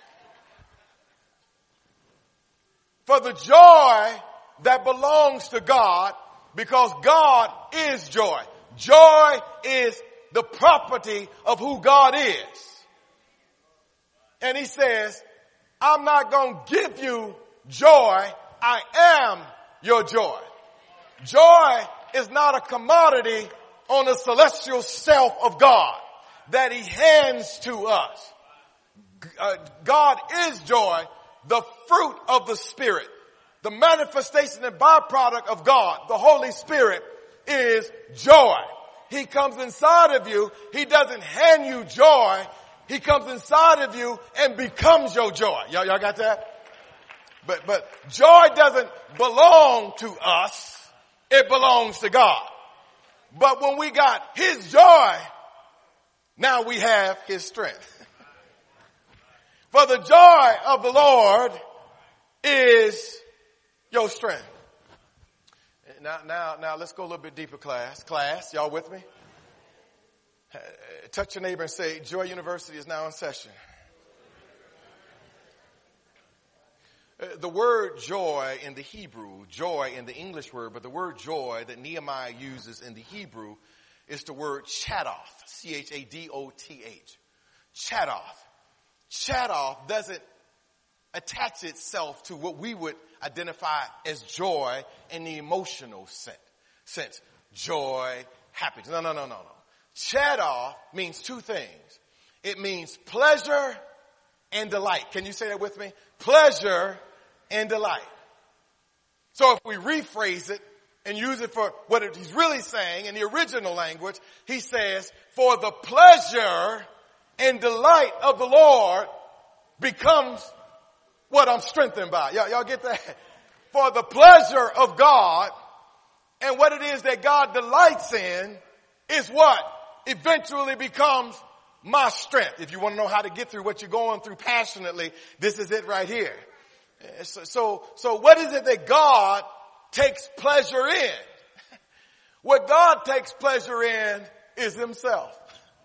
For the joy that belongs to God, because God is joy. Joy is the property of who God is. And he says, I'm not going to give you joy. I am your joy. Joy is not a commodity on the celestial shelf of God that he hands to us. Uh, God is joy, the fruit of the Spirit. The manifestation and byproduct of God, the Holy Spirit, is joy. He comes inside of you. He doesn't hand you joy. He comes inside of you and becomes your joy. Y'all, y'all got that? But, but joy doesn't belong to us. It belongs to God. But when we got his joy, now we have his strength. For the joy of the Lord is your strength. Now, now, now let's go a little bit deeper, class. Class, y'all with me? Uh, touch your neighbor and say, Joy University is now in session. Uh, the word joy in the Hebrew, joy in the English word, but the word joy that Nehemiah uses in the Hebrew is the word chadoth, C H A D O T H. Chadoth. Chadoth doesn't attach itself to what we would identify as joy in the emotional sense. sense. Joy, happiness. No, no, no, no, no. Chadoth means two things. It means pleasure and delight. Can you say that with me? Pleasure and delight. So if we rephrase it and use it for what he's really saying in the original language, he says, for the pleasure and delight of the Lord becomes what I'm strengthened by. Y'all, y'all get that? For the pleasure of God and what it is that God delights in is what eventually becomes my strength. If you want to know how to get through what you're going through passionately, this is it right here. So, so, so what is it that God takes pleasure in? What God takes pleasure in is himself.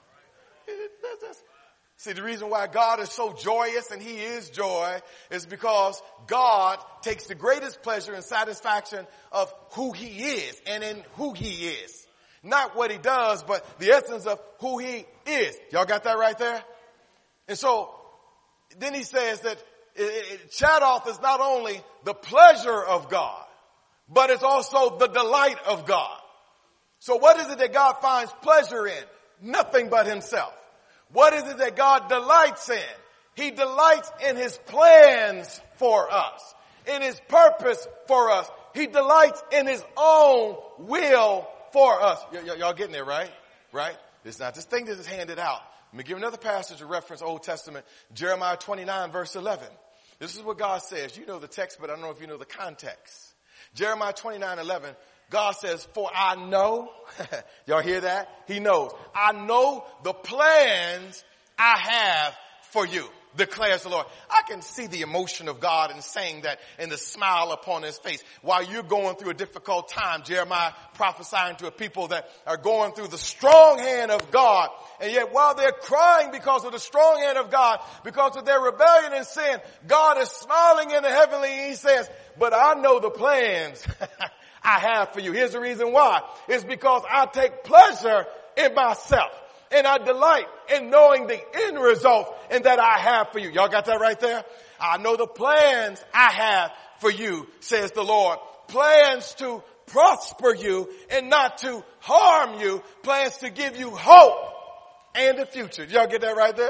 See, the reason why God is so joyous and he is joy is because God takes the greatest pleasure and satisfaction of who he is and in who he is. Not what he does, but the essence of who he is. Y'all got that right there? And so then he says that it, it, Chadoth is not only the pleasure of God, but it's also the delight of God. So what is it that God finds pleasure in? Nothing but himself. What is it that God delights in? He delights in his plans for us, in his purpose for us. He delights in his own will for us. Y- y- y'all getting there, right? Right? It's not this thing that is handed out. Let me give another passage of reference, Old Testament, Jeremiah twenty-nine, verse eleven. This is what God says. You know the text, but I don't know if you know the context. Jeremiah twenty-nine, eleven. God says, for I know, y'all hear that? He knows. I know the plans I have for you, declares the Lord. I can see the emotion of God in saying that and the smile upon his face. While you're going through a difficult time, Jeremiah prophesying to a people that are going through the strong hand of God. And yet while they're crying because of the strong hand of God, because of their rebellion and sin, God is smiling in the heavenly and he says, but I know the plans I have for you. Here's the reason why. It's because I take pleasure in myself. And I delight in knowing the end result and that I have for you. Y'all got that right there? I know the plans I have for you, says the Lord. Plans to prosper you and not to harm you. Plans to give you hope and the future. Y'all get that right there?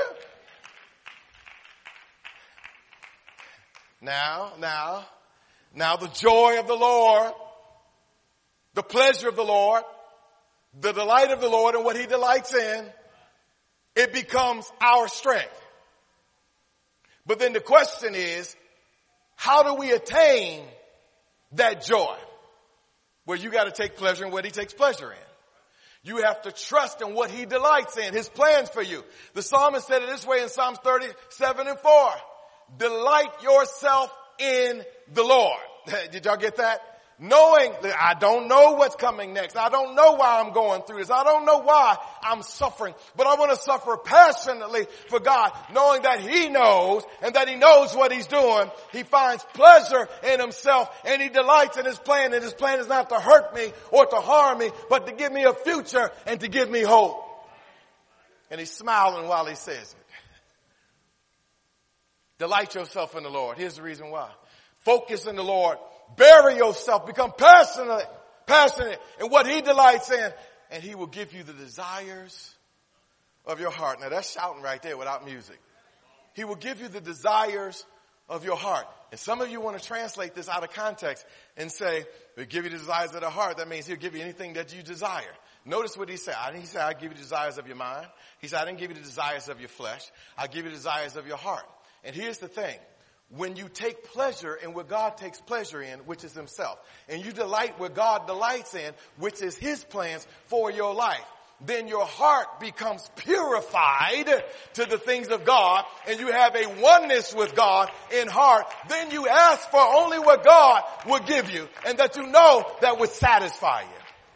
Now, now, now the joy of the Lord, the pleasure of the Lord, the delight of the Lord and what he delights in, it becomes our strength. But then the question is, how do we attain that joy? Well, you got to take pleasure in what he takes pleasure in. You have to trust in what he delights in, his plans for you. The psalmist said it this way in Psalms thirty-seven and four. Delight yourself in the Lord. Did y'all get that? Knowing that I don't know what's coming next. I don't know why I'm going through this. I don't know why I'm suffering. But I want to suffer passionately for God, knowing that he knows and that he knows what he's doing. He finds pleasure in himself and he delights in his plan. And his plan is not to hurt me or to harm me, but to give me a future and to give me hope. And he's smiling while he says it. Delight yourself in the Lord. Here's the reason why. Focus in the Lord. Bury yourself. Become passionate, passionate in what he delights in. And he will give you the desires of your heart. Now that's shouting right there without music. He will give you the desires of your heart. And some of you want to translate this out of context and say, he'll give you the desires of the heart. That means he'll give you anything that you desire. Notice what he said. I didn't say I give you the desires of your mind. He said I didn't give you the desires of your flesh. I give you the desires of your heart. And here's the thing. When you take pleasure in what God takes pleasure in, which is himself, and you delight what God delights in, which is his plans for your life, then your heart becomes purified to the things of God, and you have a oneness with God in heart. Then you ask for only what God will give you, and that you know that would satisfy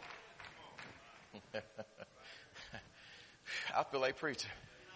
you. I feel like preaching.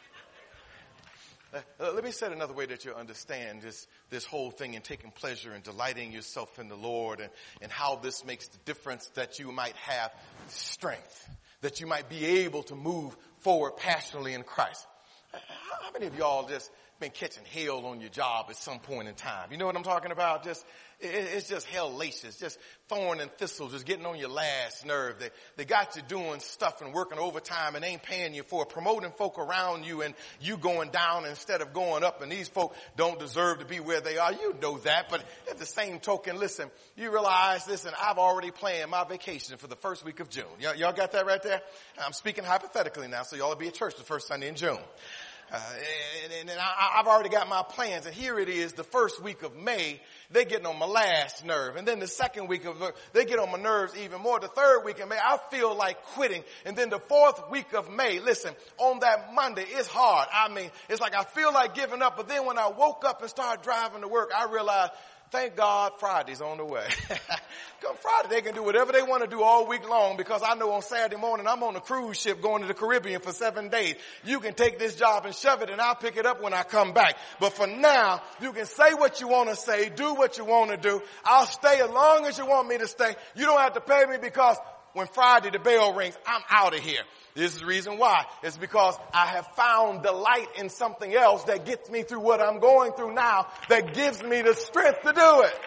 Uh, let me say it another way that you'll understand this, this whole thing and taking pleasure and delighting yourself in the Lord, and, and how this makes the difference that you might have strength, that you might be able to move forward passionately in Christ. How many of y'all just been catching hell on your job at some point in time? You know what I'm talking about? Just it, it's just hellacious, just thorn and thistles, just getting on your last nerve. They they got you doing stuff and working overtime and ain't paying you for it, promoting folk around you, and you going down instead of going up. And these folk don't deserve to be where they are. You know that, but at the same token, listen, you realize, listen, I've already planned my vacation for the first week of June. Y'all, y'all got that right there? I'm speaking hypothetically now, so y'all will be at church the first Sunday in June. Uh, and, and, and I, I've already got my plans, and here it is, the first week of May, they're getting on my last nerve. And then the second week of, they get on my nerves even more. The third week of May, I feel like quitting. And then the fourth week of May, listen, on that Monday, it's hard. I mean, it's like I feel like giving up, but then when I woke up and started driving to work, I realized, thank God Friday's on the way. Come Friday, they can do whatever they want to do all week long, because I know on Saturday morning I'm on a cruise ship going to the Caribbean for seven days. You can take this job and shove it, and I'll pick it up when I come back. But for now, you can say what you want to say, do what you want to do. I'll stay as long as you want me to stay. You don't have to pay me, because when Friday the bell rings, I'm out of here. This is the reason why. It's because I have found delight in something else that gets me through what I'm going through now, that gives me the strength to do it.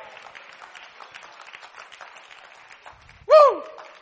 Woo!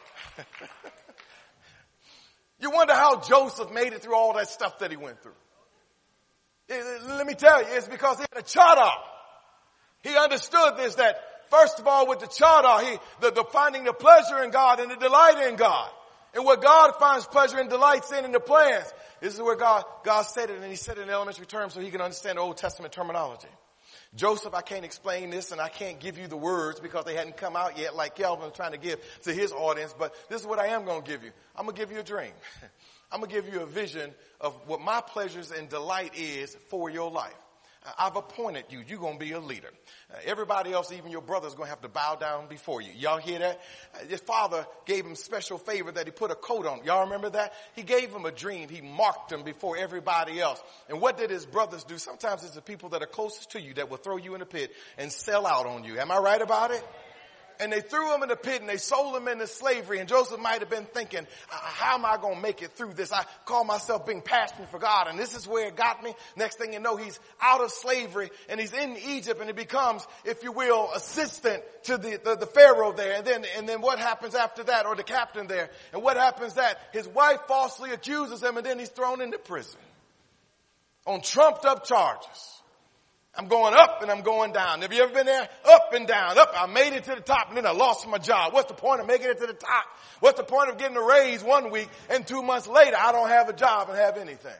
You wonder how Joseph made it through all that stuff that he went through. It, let me tell you, it's because he had a charter. He understood this, that first of all with the charter, he, the, the finding the pleasure in God and the delight in God. And what God finds pleasure and delights in in the plans. This is where God, God said it, and he said it in elementary terms so he can understand the Old Testament terminology. Joseph, I can't explain this, and I can't give you the words because they hadn't come out yet like Kelvin was trying to give to his audience, but this is what I am going to give you. I'm going to give you a dream. I'm going to give you a vision of what my pleasures and delight is for your life. I've appointed you. You're going to be a leader. Uh, everybody else, even your brother, is going to have to bow down before you. Y'all hear that? Uh, his father gave him special favor that he put a coat on. Y'all remember that? He gave him a dream. He marked him before everybody else. And what did his brothers do? Sometimes it's the people that are closest to you that will throw you in a pit and sell out on you. Am I right about it? And they threw him in the pit and they sold him into slavery. And Joseph might have been thinking, how am I going to make it through this? I call myself being passionate for God, and this is where it got me. Next thing you know, he's out of slavery and he's in Egypt, and he becomes, if you will, assistant to the, the, the Pharaoh there. And then, and then what happens after that, or the captain there? And what happens that his wife falsely accuses him, and then he's thrown into prison on trumped up charges. I'm going up and I'm going down. Have you ever been there? Up and down. Up. I made it to the top and then I lost my job. What's the point of making it to the top? What's the point of getting a raise one week and two months later I don't have a job and have anything?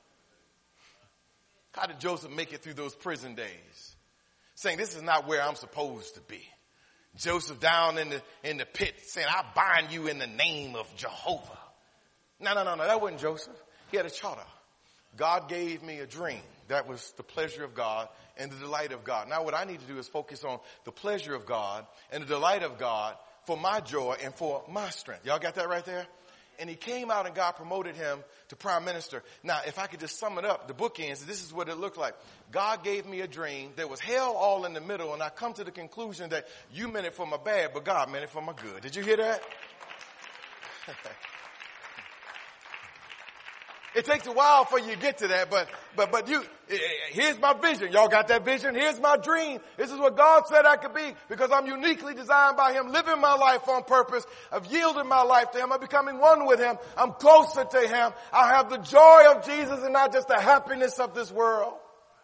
How did Joseph make it through those prison days? Saying, this is not where I'm supposed to be. Joseph down in the, in the pit saying, I bind you in the name of Jehovah. No, no, no, no. That wasn't Joseph. He had a charter. God gave me a dream. That was the pleasure of God and the delight of God. Now what I need to do is focus on the pleasure of God and the delight of God for my joy and for my strength. Y'all got that right there? And he came out and God promoted him to prime minister. Now, if I could just sum it up, the bookends, this is what it looked like. God gave me a dream. There was hell all in the middle, and I come to the conclusion that you meant it for my bad, but God meant it for my good. Did you hear that? It takes a while for you to get to that, but, but, but you, here's my vision. Y'all got that vision? Here's my dream. This is what God said I could be because I'm uniquely designed by Him, living my life on purpose. I've yielded my life to Him. I'm becoming one with Him. I'm closer to Him. I have the joy of Jesus and not just the happiness of this world.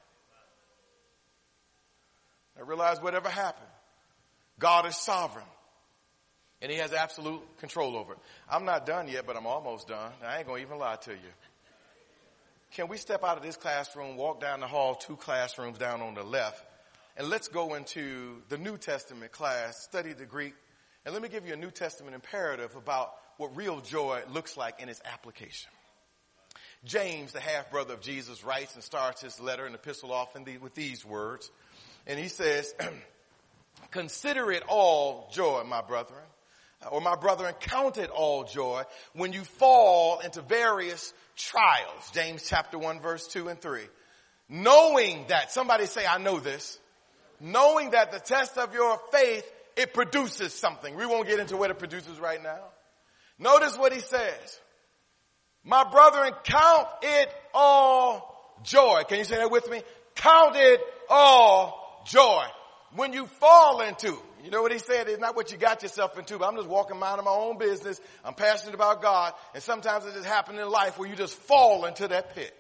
I realize whatever happened, God is sovereign. And He has absolute control over it. I'm not done yet, but I'm almost done. I ain't going to even lie to you. Can we step out of this classroom, walk down the hall, two classrooms down on the left, and let's go into the New Testament class, study the Greek, and let me give you a New Testament imperative about what real joy looks like in its application. James, the half-brother of Jesus, writes and starts his letter and epistle off in the, with these words. And he says, consider it all joy, my brethren, or my brethren, count it all joy when you fall into various trials. James chapter one, verse two and three. Knowing that, somebody say, I know this. Knowing that the test of your faith, it produces something. We won't get into what it produces right now. Notice what he says. My brethren, count it all joy. Can you say that with me? Count it all joy. When you fall into, you know what he said? It's not what you got yourself into, but I'm just walking minding my own business. I'm passionate about God. And sometimes it just happens in life where you just fall into that pit.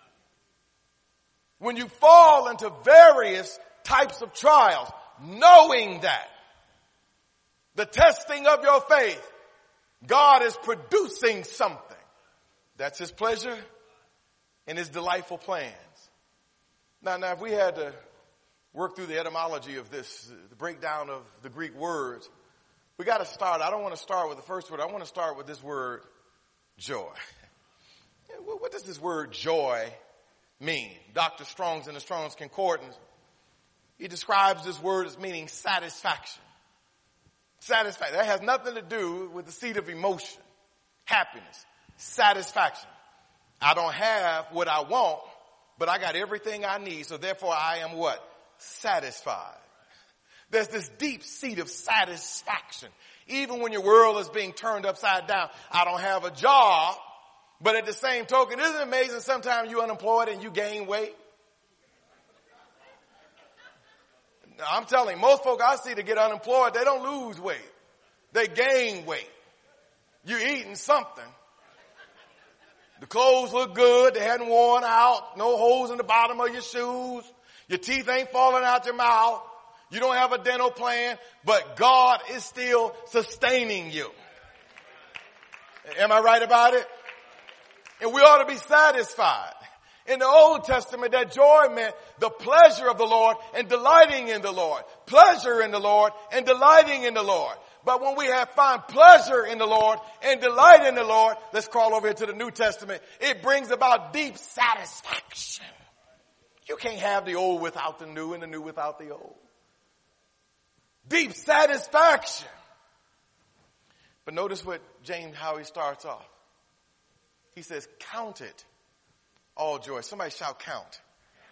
When you fall into various types of trials, knowing that the testing of your faith, God is producing something. That's His pleasure and His delightful plans. Now, now, if we had to work through the etymology of this, the breakdown of the Greek words, we got to start. I don't want to start with the first word. I want to start with this word, joy. What does this word joy mean? Doctor Strong's in the Strong's Concordance, he describes this word as meaning satisfaction. Satisfaction. That has nothing to do with the seat of emotion, happiness, satisfaction. I don't have what I want, but I got everything I need, so therefore I am what? Satisfied. There's this deep seat of satisfaction. Even when your world is being turned upside down. I don't have a job, but at the same token, isn't it amazing sometimes you're unemployed and you gain weight? I'm telling you, most folk I see that get unemployed, they don't lose weight. They gain weight. You're eating something. The clothes look good. They hadn't worn out. No holes in the bottom of your shoes. Your teeth ain't falling out your mouth. You don't have a dental plan, but God is still sustaining you. Am I right about it? And we ought to be satisfied. In the Old Testament, that joy meant the pleasure of the Lord and delighting in the Lord. Pleasure in the Lord and delighting in the Lord. But when we have find pleasure in the Lord and delight in the Lord, let's crawl over here to the New Testament, it brings about deep satisfaction. You can't have the old without the new and the new without the old. Deep satisfaction. But notice what James, how he starts off. He says, count it all joy. Somebody shout count.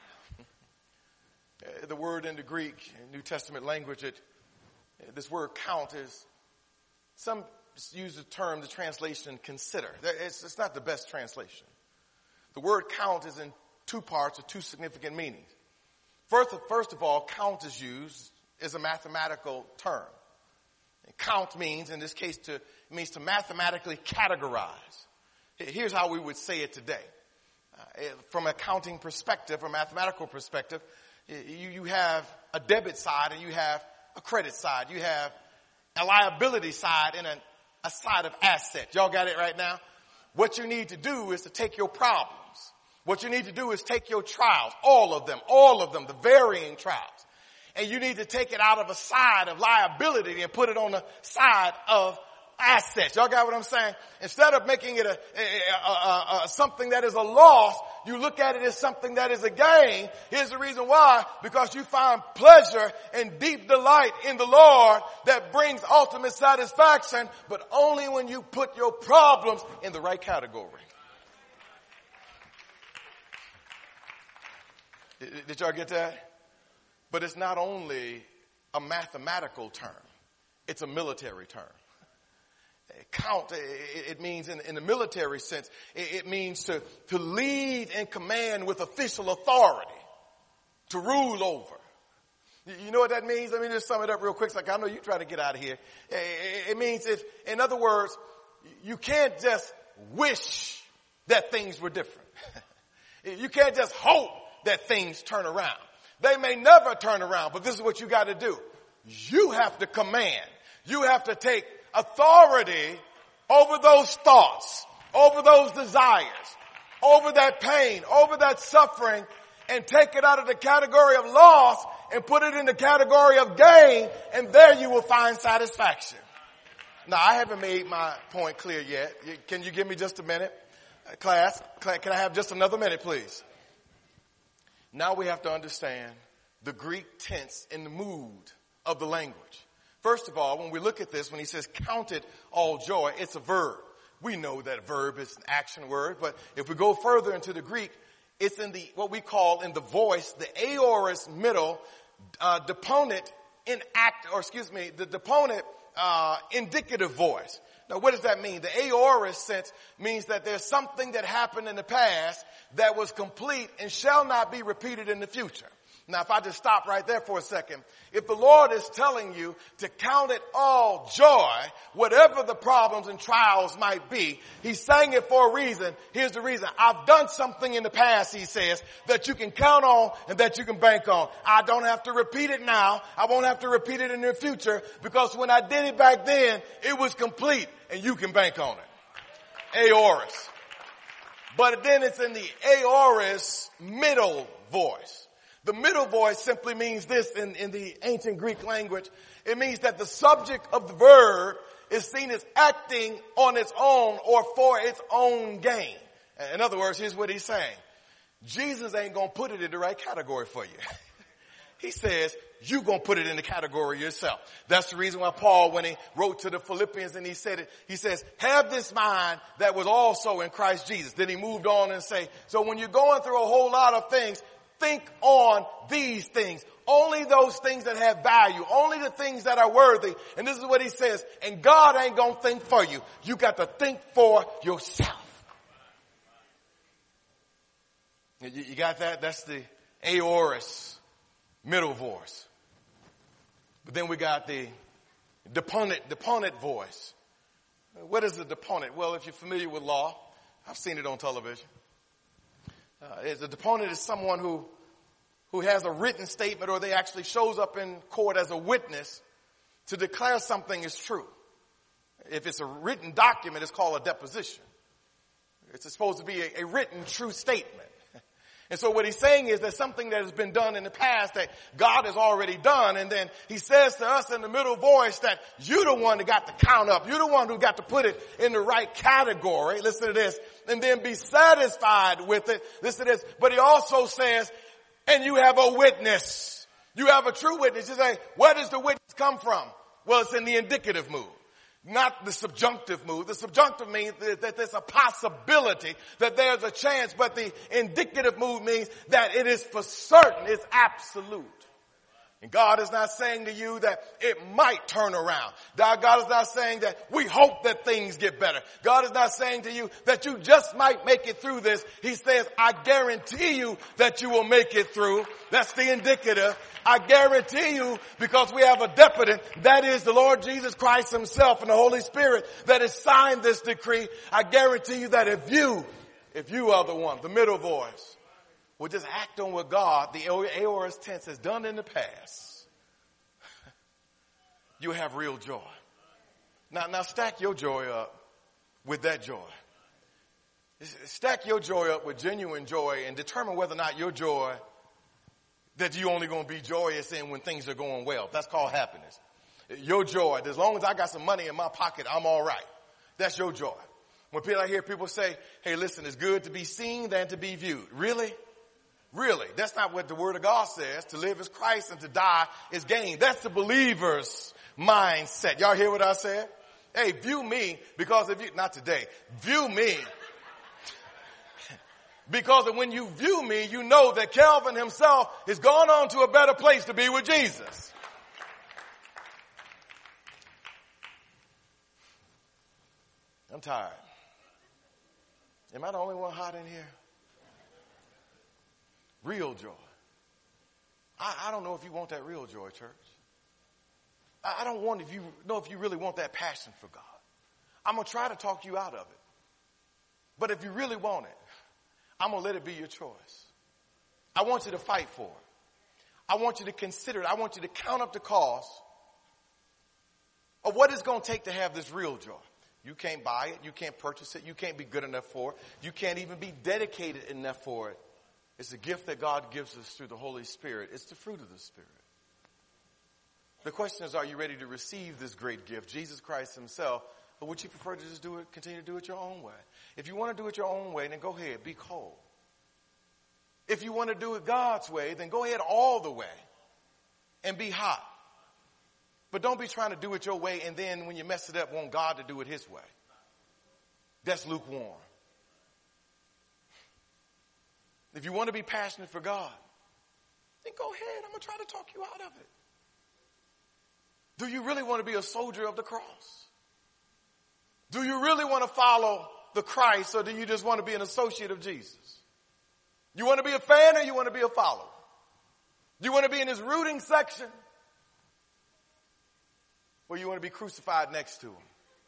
The word in the Greek, New Testament language, it, this word count is, some use the term, the translation consider. It's, it's not the best translation. The word count is in two parts or two significant meanings. First, first of all, count is used as a mathematical term. And count means, in this case, to it means to mathematically categorize. Here's how we would say it today. Uh, from a counting perspective, or mathematical perspective, you, you have a debit side and you have a credit side. You have a liability side and a, a side of asset. Y'all got it right now? What you need to do is to take your problems. What you need to do is take your trials, all of them, all of them, the varying trials. And you need to take it out of a side of liability and put it on the side of assets. Y'all got what I'm saying? Instead of making it a, a, a, a, a something that is a loss, you look at it as something that is a gain. Here's the reason why. Because you find pleasure and deep delight in the Lord that brings ultimate satisfaction, but only when you put your problems in the right category. Did, did y'all get that? But it's not only a mathematical term. It's a military term. Count, it, it means in, in the military sense, it, it means to, to lead and command with official authority, to rule over. You know what that means? Let me just sum it up real quick. So I know you're trying to get out of here. It means, if, in other words, you can't just wish that things were different. You can't just hope that things turn around. They may never turn around, but this is what you got to do. You have to command. You have to take authority over those thoughts, over those desires, over that pain, over that suffering, and take it out of the category of loss and put it in the category of gain, and there you will find satisfaction. Now, I haven't made my point clear yet. Can you give me just a minute? Uh, class, can I have just another minute, please? Now we have to understand the Greek tense and the mood of the language. First of all, when we look at this, when he says count it all joy, it's a verb. We know that verb is an action word, but if we go further into the Greek, it's in the, what we call in the voice, the aorist middle, uh, deponent in act, or excuse me, the deponent, uh, indicative voice. Now, what does that mean? The aorist sense means that there's something that happened in the past that was complete and shall not be repeated in the future. Now, if I just stop right there for a second, if the Lord is telling you to count it all joy, whatever the problems and trials might be, he's saying it for a reason. Here's the reason. I've done something in the past, he says, that you can count on and that you can bank on. I don't have to repeat it now. I won't have to repeat it in the future, because when I did it back then, it was complete and you can bank on it. Aorist. But then it's in the aorist middle voice. The middle voice simply means this in, in the ancient Greek language. It means that the subject of the verb is seen as acting on its own or for its own gain. In other words, here's what he's saying. Jesus ain't going to put it in the right category for you. He says, you're going to put it in the category yourself. That's the reason why Paul, when he wrote to the Philippians and he said it, he says, have this mind that was also in Christ Jesus. Then he moved on and say, so when you're going through a whole lot of things, think on these things. Only those things that have value. Only the things that are worthy. And this is what he says. And God ain't going to think for you. You got to think for yourself. You, you got that? That's the aorist middle voice. But then we got the deponent, deponent voice. What is a deponent? Well, if you're familiar with law, I've seen it on television. Uh, a deponent is someone who, who has a written statement, or they actually shows up in court as a witness to declare something is true. If it's a written document, it's called a deposition. It's supposed to be a, a written true statement. And so what he's saying is that something that has been done in the past that God has already done. And then he says to us in the middle voice that you're the one that got to count up. You're the one who got to put it in the right category. Listen to this. And then be satisfied with it. Listen to this. But he also says, and you have a witness. You have a true witness. You say, where does the witness come from? Well, it's in the indicative mood. Not the subjunctive mood. The subjunctive means that there's a possibility, that there's a chance, but the indicative mood means that it is for certain, it's absolute. And God is not saying to you that it might turn around. God is not saying that we hope that things get better. God is not saying to you that you just might make it through this. He says, I guarantee you that you will make it through. That's the indicative. I guarantee you, because we have a deponent, that is the Lord Jesus Christ himself and the Holy Spirit that has signed this decree. I guarantee you that if you, if you are the one, the middle voice, will just act on what God, the aorist tense, has done in the past, you'll have real joy. Now, now stack your joy up with that joy. Stack your joy up with genuine joy and determine whether or not your joy that you're only going to be joyous in when things are going well. That's called happiness. Your joy, as long as I got some money in my pocket, I'm all right. That's your joy. When people, I hear people say, hey, listen, it's good to be seen than to be viewed. Really? Really? That's not what the Word of God says. To live is Christ and to die is gain. That's the believer's mindset. Y'all hear what I said? Hey, view me, because if you, not today, view me. Because when you view me, you know that Calvin himself has gone on to a better place to be with Jesus. I'm tired. Am I the only one hot in here? Real joy. I, I don't know if you want that real joy, church. I, I don't want if you know if you really want that passion for God. I'm going to try to talk you out of it. But if you really want it, I'm going to let it be your choice. I want you to fight for it. I want you to consider it. I want you to count up the cost of what it's going to take to have this real joy. You can't buy it. You can't purchase it. You can't be good enough for it. You can't even be dedicated enough for it. It's a gift that God gives us through the Holy Spirit. It's the fruit of the Spirit. The question is, are you ready to receive this great gift, Jesus Christ himself, or would you prefer to just do it, continue to do it your own way? If you want to do it your own way, then go ahead, be cold. If you want to do it God's way, then go ahead all the way and be hot. But don't be trying to do it your way and then when you mess it up, want God to do it his way. That's lukewarm. If you want to be passionate for God, then go ahead. I'm going to try to talk you out of it. Do you really want to be a soldier of the cross? Do you really want to follow the Christ, or do you just want to be an associate of Jesus? You want to be a fan, or you want to be a follower? Do you want to be in his rooting section, or you want to be crucified next to him?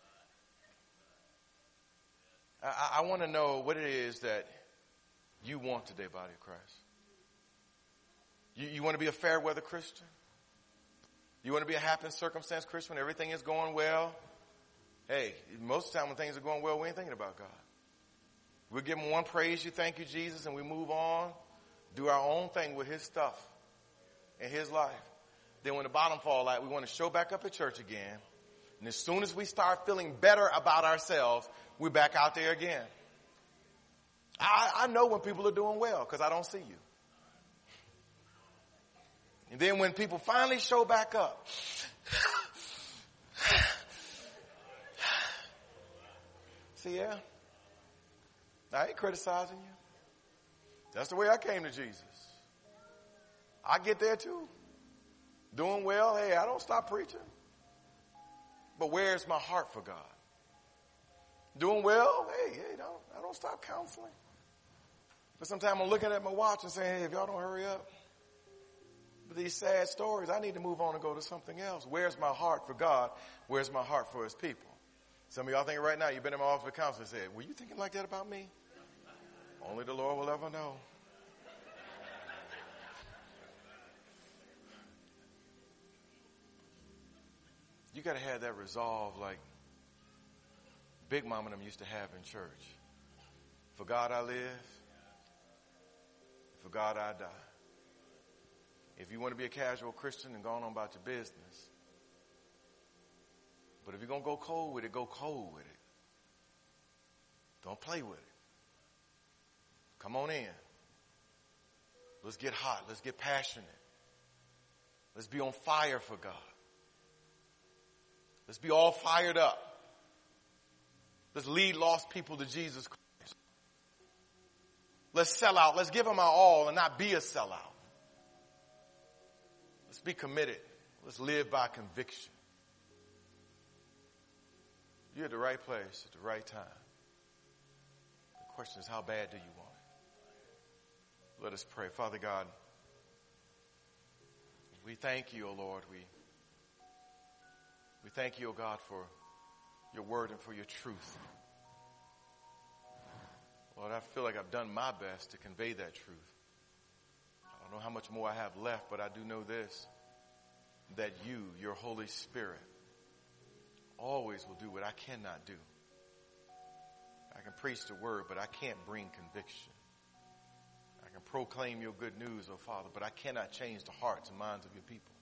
I, I want to know what it is that you want today, body of Christ. You, you want to be a fair weather Christian? You want to be a happen circumstance Christian when everything is going well? Hey, most of the time when things are going well, we ain't thinking about God. We give him one praise, you thank you, Jesus, and we move on, do our own thing with his stuff in his life. Then when the bottom fall out, we want to show back up at church again. And as soon as we start feeling better about ourselves, we're back out there again. I, I know when people are doing well because I don't see you. And then when people finally show back up, see, yeah, I ain't criticizing you. That's the way I came to Jesus. I get there too. Doing well, hey, I don't stop preaching. But where's my heart for God? Doing well, hey, hey, don't, I don't stop counseling. But sometimes I'm looking at my watch and saying, hey, if y'all don't hurry up, with these sad stories, I need to move on and go to something else. Where's my heart for God? Where's my heart for his people? Some of y'all thinking right now, you've been in my office with counselor and said, were you thinking like that about me? Only the Lord will ever know. You got to have that resolve like Big Mama and them used to have in church. For God I live. For God I die. If you want to be a casual Christian and go on about your business. But if you're going to go cold with it, go cold with it. Don't play with it. Come on in. Let's get hot. Let's get passionate. Let's be on fire for God. Let's be all fired up. Let's lead lost people to Jesus Christ. Let's sell out. Let's give him our all and not be a sellout. Let's be committed. Let's live by conviction. You're at the right place at the right time. The question is, how bad do you want it? Let us pray. Father God, we thank you, O Lord. We, we thank you, O God, for your word and for your truth. Lord, I feel like I've done my best to convey that truth. I don't know how much more I have left, but I do know this, that you, your Holy Spirit, always will do what I cannot do. I can preach the word, but I can't bring conviction. I can proclaim your good news, oh Father, but I cannot change the hearts and minds of your people.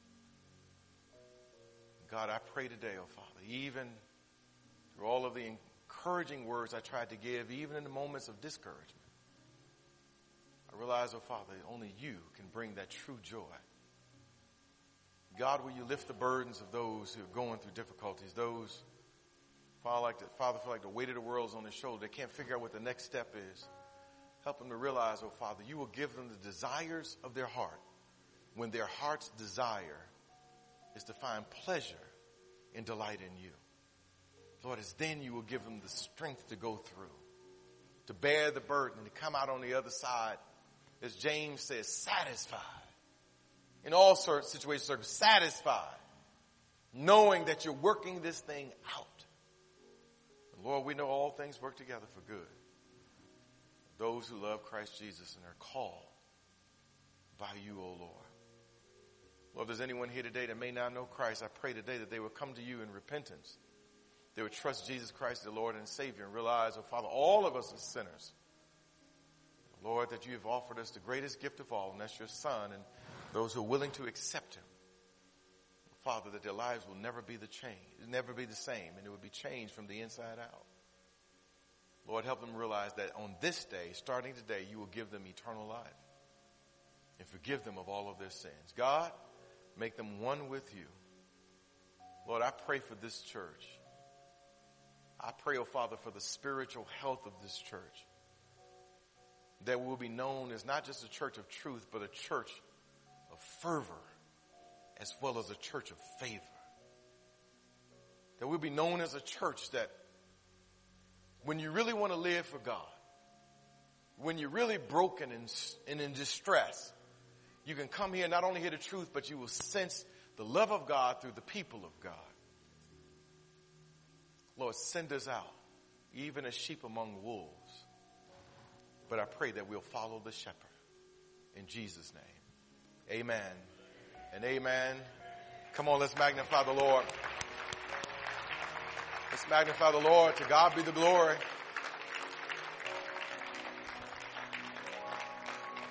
God, I pray today, oh Father, even through all of the encouraging words I tried to give, even in the moments of discouragement, I realize, oh Father, only you can bring that true joy. God, will you lift the burdens of those who are going through difficulties, those, Father, like the, Father, feel like the weight of the world is on their shoulder. They can't figure out what the next step is. Help them to realize, oh Father, you will give them the desires of their heart when their heart's desire is to find pleasure and delight in you. Lord, it's then you will give them the strength to go through, to bear the burden, and to come out on the other side, as James says, satisfied. In all sorts of situations, satisfied, knowing that you're working this thing out. And Lord, we know all things work together for good. Those who love Christ Jesus and are called by you, O Lord. Lord, if there's anyone here today that may not know Christ, I pray today that they will come to you in repentance. They would trust Jesus Christ, the Lord and Savior, and realize, oh Father, all of us are sinners. Lord, that you have offered us the greatest gift of all, and that's your Son, and those who are willing to accept him. Father, that their lives will never be the change, never be the same, and it will be changed from the inside out. Lord, help them realize that on this day, starting today, you will give them eternal life and forgive them of all of their sins. God, make them one with you. Lord, I pray for this church. I pray, oh Father, for the spiritual health of this church, that will be known as not just a church of truth, but a church of fervor, as well as a church of favor. That we'll be known as a church that when you really want to live for God, when you're really broken and, and in distress, you can come here and not only hear the truth, but you will sense the love of God through the people of God. Lord, send us out, even as sheep among wolves. But I pray that we'll follow the shepherd. In Jesus' name, amen and amen. Come on, let's magnify the Lord. Let's magnify the Lord. To God be the glory.